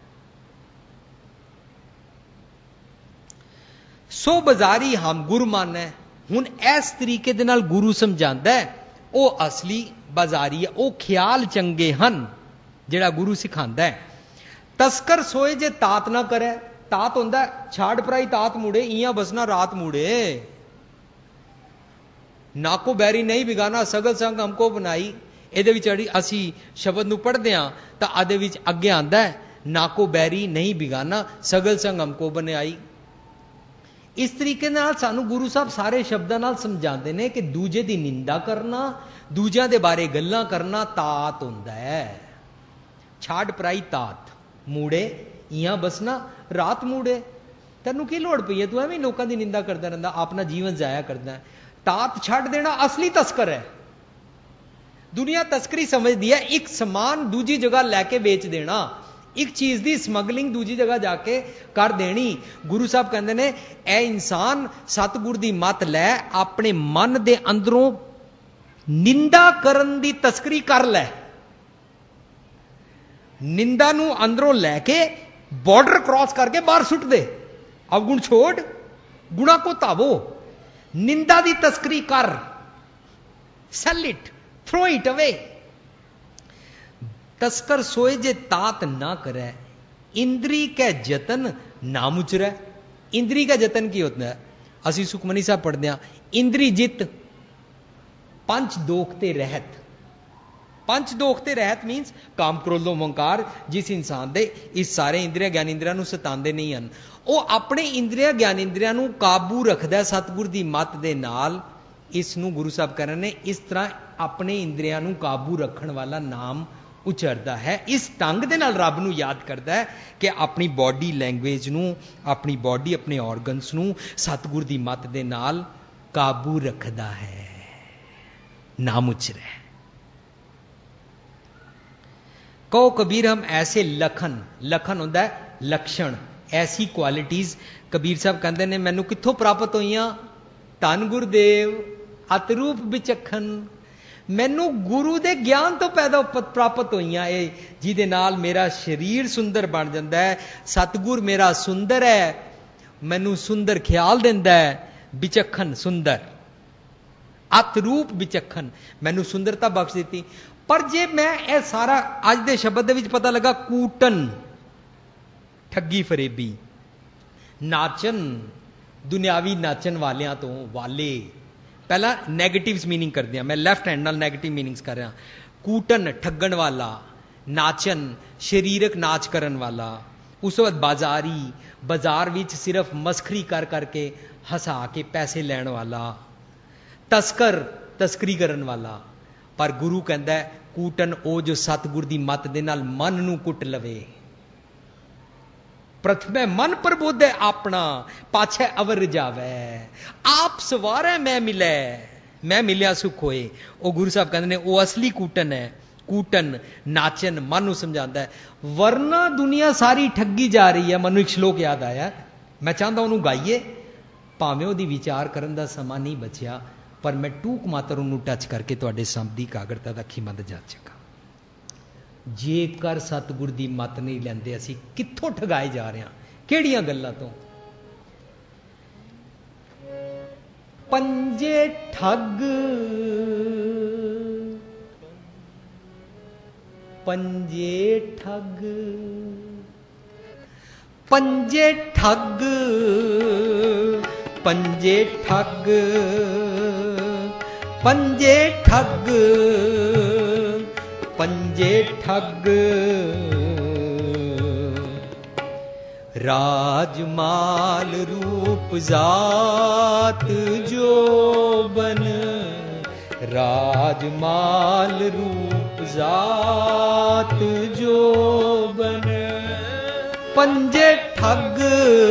Speaker 1: ਸੋ ਬਾਜ਼ਾਰੀ ਹਮ ਗੁਰੂ ਮਾਨੈ। ਹੁਣ ਇਸ ਤਰੀਕੇ ਦੇ ਨਾਲ ਗੁਰੂ ਸਮਝਾਉਂਦਾ ਹੈ, ਉਹ ਅਸਲੀ ਬਾਜ਼ਾਰੀ ਹੈ, ਉਹ ਖਿਆਲ ਚੰਗੇ ਹਨ ਜਿਹੜਾ ਗੁਰੂ ਸਿਖਾਉਂਦਾ ਹੈ। ਤਸਕਰ ਸੋਏ ਜੇ ਤਾਤ ਨਾ ਕਰੇ। ਤਾਤ ਹੁੰਦਾ ਛਾੜ ਪਰਾਈ ਤਾਤ ਮੂੜੇ, ਇਆਂ ਬਸਣਾ ਰਾਤ ਮੂੜੇ। ਨਾਕੋ ਬੈਰੀ ਨਹੀਂ ਬਿਗਾਨਾ, ਸਗਲ ਸੰਗ ਹਮਕੋ ਬਣਾਈ। ਇਹਦੇ ਵਿੱਚ ਅਸੀਂ ਸ਼ਬਦ ਨੂੰ ਪੜ੍ਹਦੇ ਹਾਂ ਤਾਂ ਇਹਦੇ ਵਿੱਚ ਅੱਗੇ ਆਉਂਦਾ ਹੈ, ਨਾਕੋ ਬੈਰੀ ਨਹੀਂ ਬਿਗਾਨਾ, ਸਗਲ ਸੰਗ ਹਮਕੋ ਬਣਾਈ। ਇਸ ਤਰੀਕੇ ਨਾਲ ਸਾਨੂੰ ਗੁਰੂ ਸਾਹਿਬ ਸਾਰੇ ਸ਼ਬਦਾਂ ਨਾਲ ਸਮਝਾਉਂਦੇ ਨੇ ਕਿ ਦੂਜੇ ਦੀ ਨਿੰਦਾ ਕਰਨਾ, ਦੂਜਿਆਂ ਦੇ ਬਾਰੇ ਗੱਲਾਂ ਕਰਨਾ ਤਾਤ ਹੁੰਦਾ ਹੈ। ਛਾੜ ਪਰਾਈ ਤਾਤ ਮੂੜੇ, ਇਆਂ ਬਸਣਾ ਰਾਤ ਮੂੜੇ। ਤੈਨੂੰ ਕੀ ਲੋੜ ਪਈ ਹੈ, ਤੂੰ ਐਵੇਂ ਲੋਕਾਂ ਦੀ ਨਿੰਦਾ ਕਰਦਾ ਰਹਿੰਦਾ, ਆਪਣਾ ਜੀਵਨ ਜ਼ਾਇਆ ਕਰਦਾ। ਤਾਤ ਛੱਡ ਦੇਣਾ ਅਸਲੀ ਤਸਕਰ ਹੈ। ਦੁਨੀਆ ਤਸਕਰੀ ਸਮਝਦੀ ਹੈ ਇੱਕ ਸਮਾਨ ਦੂਜੀ ਜਗ੍ਹਾ ਲੈ ਕੇ ਵੇਚ ਦੇਣਾ, ਇੱਕ ਚੀਜ਼ ਦੀ ਸਮਗਲਿੰਗ ਦੂਜੀ ਜਗ੍ਹਾ ਜਾ ਕੇ ਕਰ ਦੇਣੀ। ਗੁਰੂ ਸਾਹਿਬ ਕਹਿੰਦੇ ਨੇ ਇਹ ਇਨਸਾਨ ਸਤਿਗੁਰ ਦੀ ਮੱਤ ਲੈ, ਆਪਣੇ ਮਨ ਦੇ ਅੰਦਰੋਂ ਨਿੰਦਾ ਕਰਨ ਦੀ ਤਸਕਰੀ ਕਰ ਲੈ। ਨਿੰਦਾ ਨੂੰ ਅੰਦਰੋਂ ਲੈ ਕੇ ਬਾਰਡਰ ਕ੍ਰਾਸ ਕਰਕੇ ਬਾਹਰ ਸੁੱਟ ਦੇ। ਅਵਗੁਣ ਛੋੜ, ਗੁਣਾ ਕੋ ਧਾਵੋ। ਨਿੰਦਾ ਦੀ ਤਸਕਰੀ ਕਰ, ਸੈਲ ਇਟ, ਥਰੋ ਇਟ ਅਵੇ। तस्कर सोए जे तात ना करे, इंद्री के जतन ना मुचरे। इंद्री का जतन की होता है, असी सुखमनी साहब पढ़ते हैं, इंद्री जित पंच दोखते रहत। पंच दोखते रहत मीनस काम क्रोध लोभ अहंकार जिस इंसान दे इस सारे इंद्रिया ज्ञान इंद्रिया नूं सतांदे नहीं हन, ਉਹ ਆਪਣੇ ਇੰਦਰੀਆ ਗਿਆਨ ਇੰਦਰੀਆਂ ਨੂੰ ਕਾਬੂ ਰੱਖਦਾ ਸਤਿਗੁਰ ਦੀ ਮੱਤ ਦੇ ਨਾਲ। ਇਸ ਨੂੰ ਗੁਰੂ ਸਾਹਿਬ ਕਹਿ ਰਹੇ ਨੇ ਇਸ ਤਰ੍ਹਾਂ ਆਪਣੇ ਇੰਦਰੀਆਂ ਨੂੰ ਕਾਬੂ ਰੱਖਣ ਵਾਲਾ ਨਾਮ ਉਚਰਦਾ ਹੈ। ਇਸ ਢੰਗ ਦੇ ਨਾਲ ਰੱਬ ਨੂੰ ਯਾਦ ਕਰਦਾ ਹੈ ਕਿ ਆਪਣੀ ਬਾਡੀ ਲੈਂਗੁਏਜ ਨੂੰ, ਆਪਣੀ ਬਾਡੀ, ਆਪਣੇ ਆਰਗਨਸ ਨੂੰ ਸਤਿਗੁਰ ਦੀ ਮੱਤ ਦੇ ਨਾਲ ਕਾਬੂ ਰੱਖਦਾ ਹੈ। ਨਾਮ ਉਚਰੇ। ਕਹੋ ਕਬੀਰ ਹਮ ਐਸੇ ਲਖਨ, ਲਖਨ ਹੁੰਦਾ ਹੈ ਲਕਸ਼ਣ, ਐਸੀ ਕੁਆਲਿਟੀਜ਼। ਕਬੀਰ ਸਾਹਿਬ ਕਹਿੰਦੇ ਨੇ ਮੈਨੂੰ ਕਿੱਥੋਂ ਪ੍ਰਾਪਤ ਹੋਈਆਂ? ਧੰਨ ਗੁਰਦੇਵ ਅਤਰੂਪ ਵਿਚਖਣ। ਮੈਨੂੰ ਗੁਰੂ ਦੇ ਗਿਆਨ ਤੋਂ ਪੈਦਾ ਪ੍ਰਾਪਤ ਹੋਈਆਂ ਇਹ, ਜਿਹਦੇ ਨਾਲ ਮੇਰਾ ਸਰੀਰ ਸੁੰਦਰ ਬਣ ਜਾਂਦਾ ਹੈ। ਸਤਿਗੁਰ ਮੇਰਾ ਸੁੰਦਰ ਹੈ, ਮੈਨੂੰ ਸੁੰਦਰ ਖਿਆਲ ਦਿੰਦਾ ਹੈ। ਵਿਚਖਣ ਸੁੰਦਰ, ਅਤਰੂਪ ਵਿਚਖਣ, ਮੈਨੂੰ ਸੁੰਦਰਤਾ ਬਖਸ਼ ਦਿੱਤੀ। ਪਰ ਜੇ ਮੈਂ ਇਹ ਸਾਰਾ ਅੱਜ ਦੇ ਸ਼ਬਦ ਦੇ ਵਿੱਚ ਪਤਾ ਲੱਗਾ, ਕੂਟਨ ਠੱਗੀ ਫਰੇਬੀ, ਨਾਚਨ, ਦੁਨਿਆਵੀ ਨਾਚਣ ਵਾਲਿਆਂ ਤੋਂ ਵਾਲੇ। ਪਹਿਲਾਂ ਨੈਗੇਟਿਵਸ ਮੀਨਿੰਗ ਕਰਦੇ ਹਾਂ, ਮੈਂ ਲੈਫਟ ਹੈਂਡ ਨਾਲ ਨੈਗੇਟਿਵ ਮੀਨਿੰਗਸ ਕਰ ਰਿਹਾ। ਕੂਟਨ ਠੱਗਣ ਵਾਲਾ, ਨਾਚਨ ਸਰੀਰਕ ਨਾਚ ਕਰਨ ਵਾਲਾ, ਉਸ ਤੋਂ ਬਾਅਦ ਬਾਜ਼ਾਰੀ, ਬਾਜ਼ਾਰ ਵਿੱਚ ਸਿਰਫ ਮਸਖਰੀ ਕਰ ਕਰਕੇ ਹਸਾ ਕੇ ਪੈਸੇ ਲੈਣ ਵਾਲਾ, ਤਸਕਰ ਤਸਕਰੀ ਕਰਨ ਵਾਲਾ। ਪਰ ਗੁਰੂ ਕਹਿੰਦਾ ਕੂਟਨ ਉਹ ਜੋ ਸਤਿਗੁਰ ਦੀ ਮੱਤ ਦੇ ਨਾਲ ਮਨ ਨੂੰ ਕੁੱਟ ਲਵੇ। प्रथमे मन प्रबोधे अपना, पाछे अवर रिजावे, आप सवारे मैं मिले, मैं मिलिया सुख होए। वो गुरु साहब कहते हैं वो असली कूटन है। कूटन नाचन मन को समझाता है, वरना दुनिया सारी ठगी जा रही है। मनु एक श्लोक याद आया, मैं चाहता उन्होंने गाइए, भावें वो विचार करने का समा नहीं बचिया, पर मैं टूक मात्र उन्होंने टच करके तुहाडे सामने कागरता दा खीमत जा चुका। ਜੇਕਰ ਸਤਿਗੁਰ ਦੀ ਮੱਤ ਨਹੀਂ ਲੈਂਦੇ ਅਸੀਂ ਕਿੱਥੋਂ ਠਗਾਏ ਜਾ ਰਹੇ ਹਾਂ, ਕਿਹੜੀਆਂ ਗੱਲਾਂ ਤੋਂ? ਪੰਜੇ ਠੱਗ, ਪੰਜੇ ਠੱਗ, ਪੰਜੇ ਠੱਗ, ਪੰਜੇ ਠੱਗ, ਪੰਜੇ ਠੱਗ, पंजे ठग, राजमाल रूप जात जोबन, राजमाल रूप जात जोबन। पंजे ठग,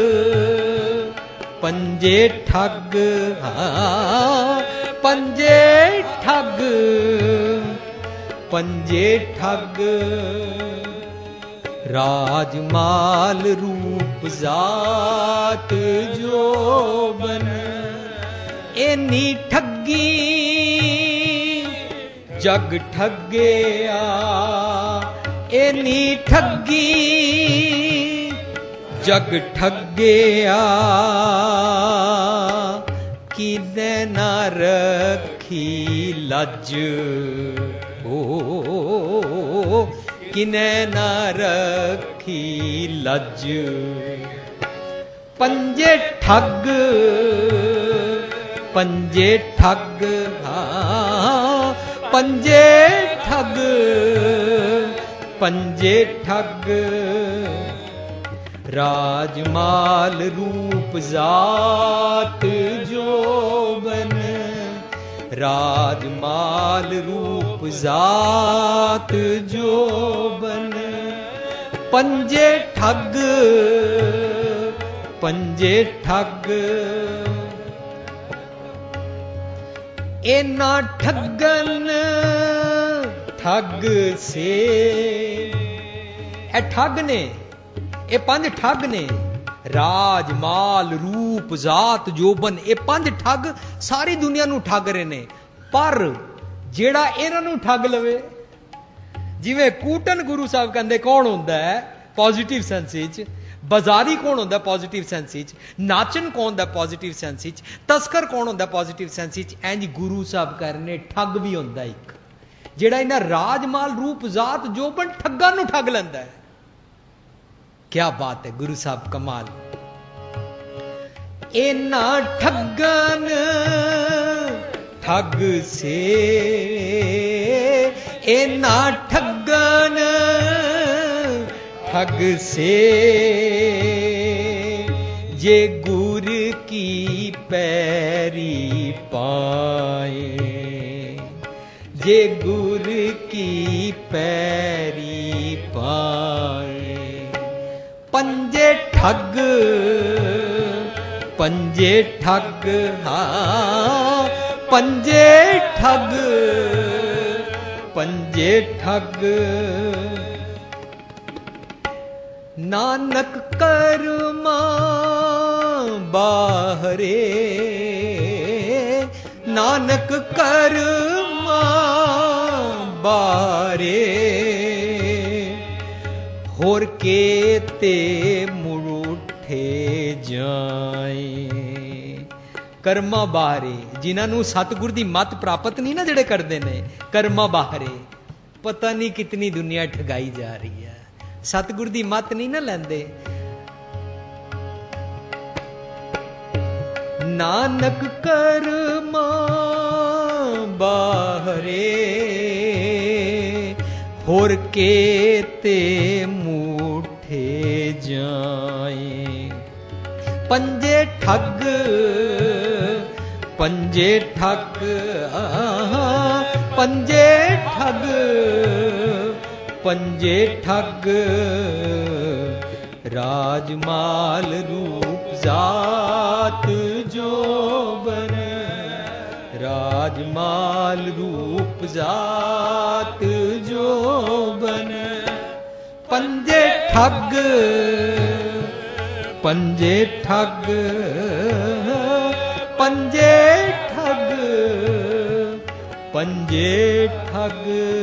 Speaker 1: पंजे ठग, हाँ पंजे ठग, पंजे ठग, राजमाल रूप जात जोबन, एनी ठगी जग ठगया, एनी ठगी जग ठगया, किने ना रखी लज, ओ किने ना रखी लज। पंजे ठग पंजे ठग, हाँ पंजे ठग पंजे ठग, राजमाल रूप जात जोबन, राजमाल रूप जात जोबन, पंजे ठग पंजे ठग, एना ठगन ठग से, ए ठग ने, ए पंज ठग ने, राज माल रूप जात जोबन, ए पंज ठग सारी दुनिया नू ठग रहे ने। पर जेड़ा इन्हां नू ठग लवे, जिवें कूटन गुरु साहब कहंदे कौन हुंदा है पॉजिटिव सेंस विच, बाजारी कौन होंदा पॉजिटिव सेंस विच, नाचन कौन होंदा पॉजिटिव सेंस विच, तस्कर कौन होंदा पॉजिटिव सेंस विच, इंज गुरु साहब कह रहे ने ठग भी होंदा एक, जेड़ा इन्हां राजमाल रूप जात जोबन ठग्गां नू ठग लैंदा है। क्या बात है गुरु साहब, कमाल। इना ठगन ठग से, इना ठगन ठग से, जे गुर की पैरी पाए, जे गुर की पैरी पाए, पंजे ठग पंजे ठग, हाँ पंजे ठग पंजे ठग, नानक कर्मा बाहरे, नानक कर्मा बारे, होर के ते मुड़े जाए। कर्मा बाहरे, जिन्होंने सतगुर की मत प्राप्त नहीं ना, जेड़े करते हैं कर्मा बाहरे, पता नहीं कितनी दुनिया ठगाई जा रही है, सतगुर की मत नहीं ना लेंदे। नानक कर्मा बाहरे, होर के ते मुठे जाए। पंजे ठग पंजे ठग, पंजे ठग पंजे ठग, राजमाल रूप जात जोबन, राजमाल रूप जात जोबन, पंजे ठग पंजे ठग पंजे ठग पंजे ठग।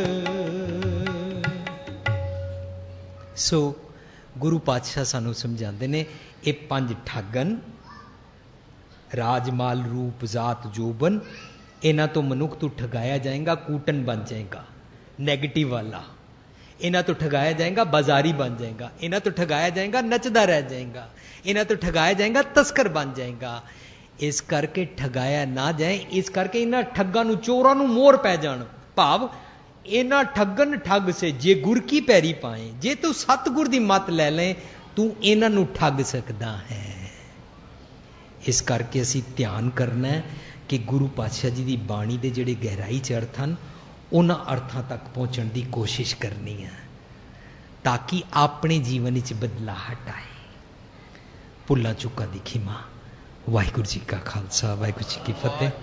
Speaker 1: सो गुरु पातशाह सानू समझाते ने, ये पंज ठगन, राजमाल रूप जात जोबन, इन्हां तो मनुख तू ठगाया जाएगा, कूटन बन जाएगा, नेगेटिव वाला, इन्हां तो ठगाया जाएगा, बाजारी बन जाएगा, इन्हां तो ठगाया जाएगा, नचदा रह जाएगा, इन्हां तो ठगाया जाएगा, तस्कर बन जाएगा। इस करके ठगाया ना जाए, इस करके इन्हां ठग्गां नू, चोरां नू मोर पै जाण। भाव इन्हां ठगन ठग से जे गुर की पैरी पाए, जे तू सतगुर दी मत लै लें, तू इन्हां नू ठग सकदा है। इस करके असीं ध्यान करना है कि गुरु पातशाह जी की बाणी के जिहड़े गहराई च अर्थ हैं, उन्हां अर्थां तक पहुँचण की कोशिश करनी है, ताकि अपने जीवन च बदलाहट आए। भुल्लां चुकां दी खिमा। वाहिगुरू जी का खालसा, वाहिगुरू जी की फतेह।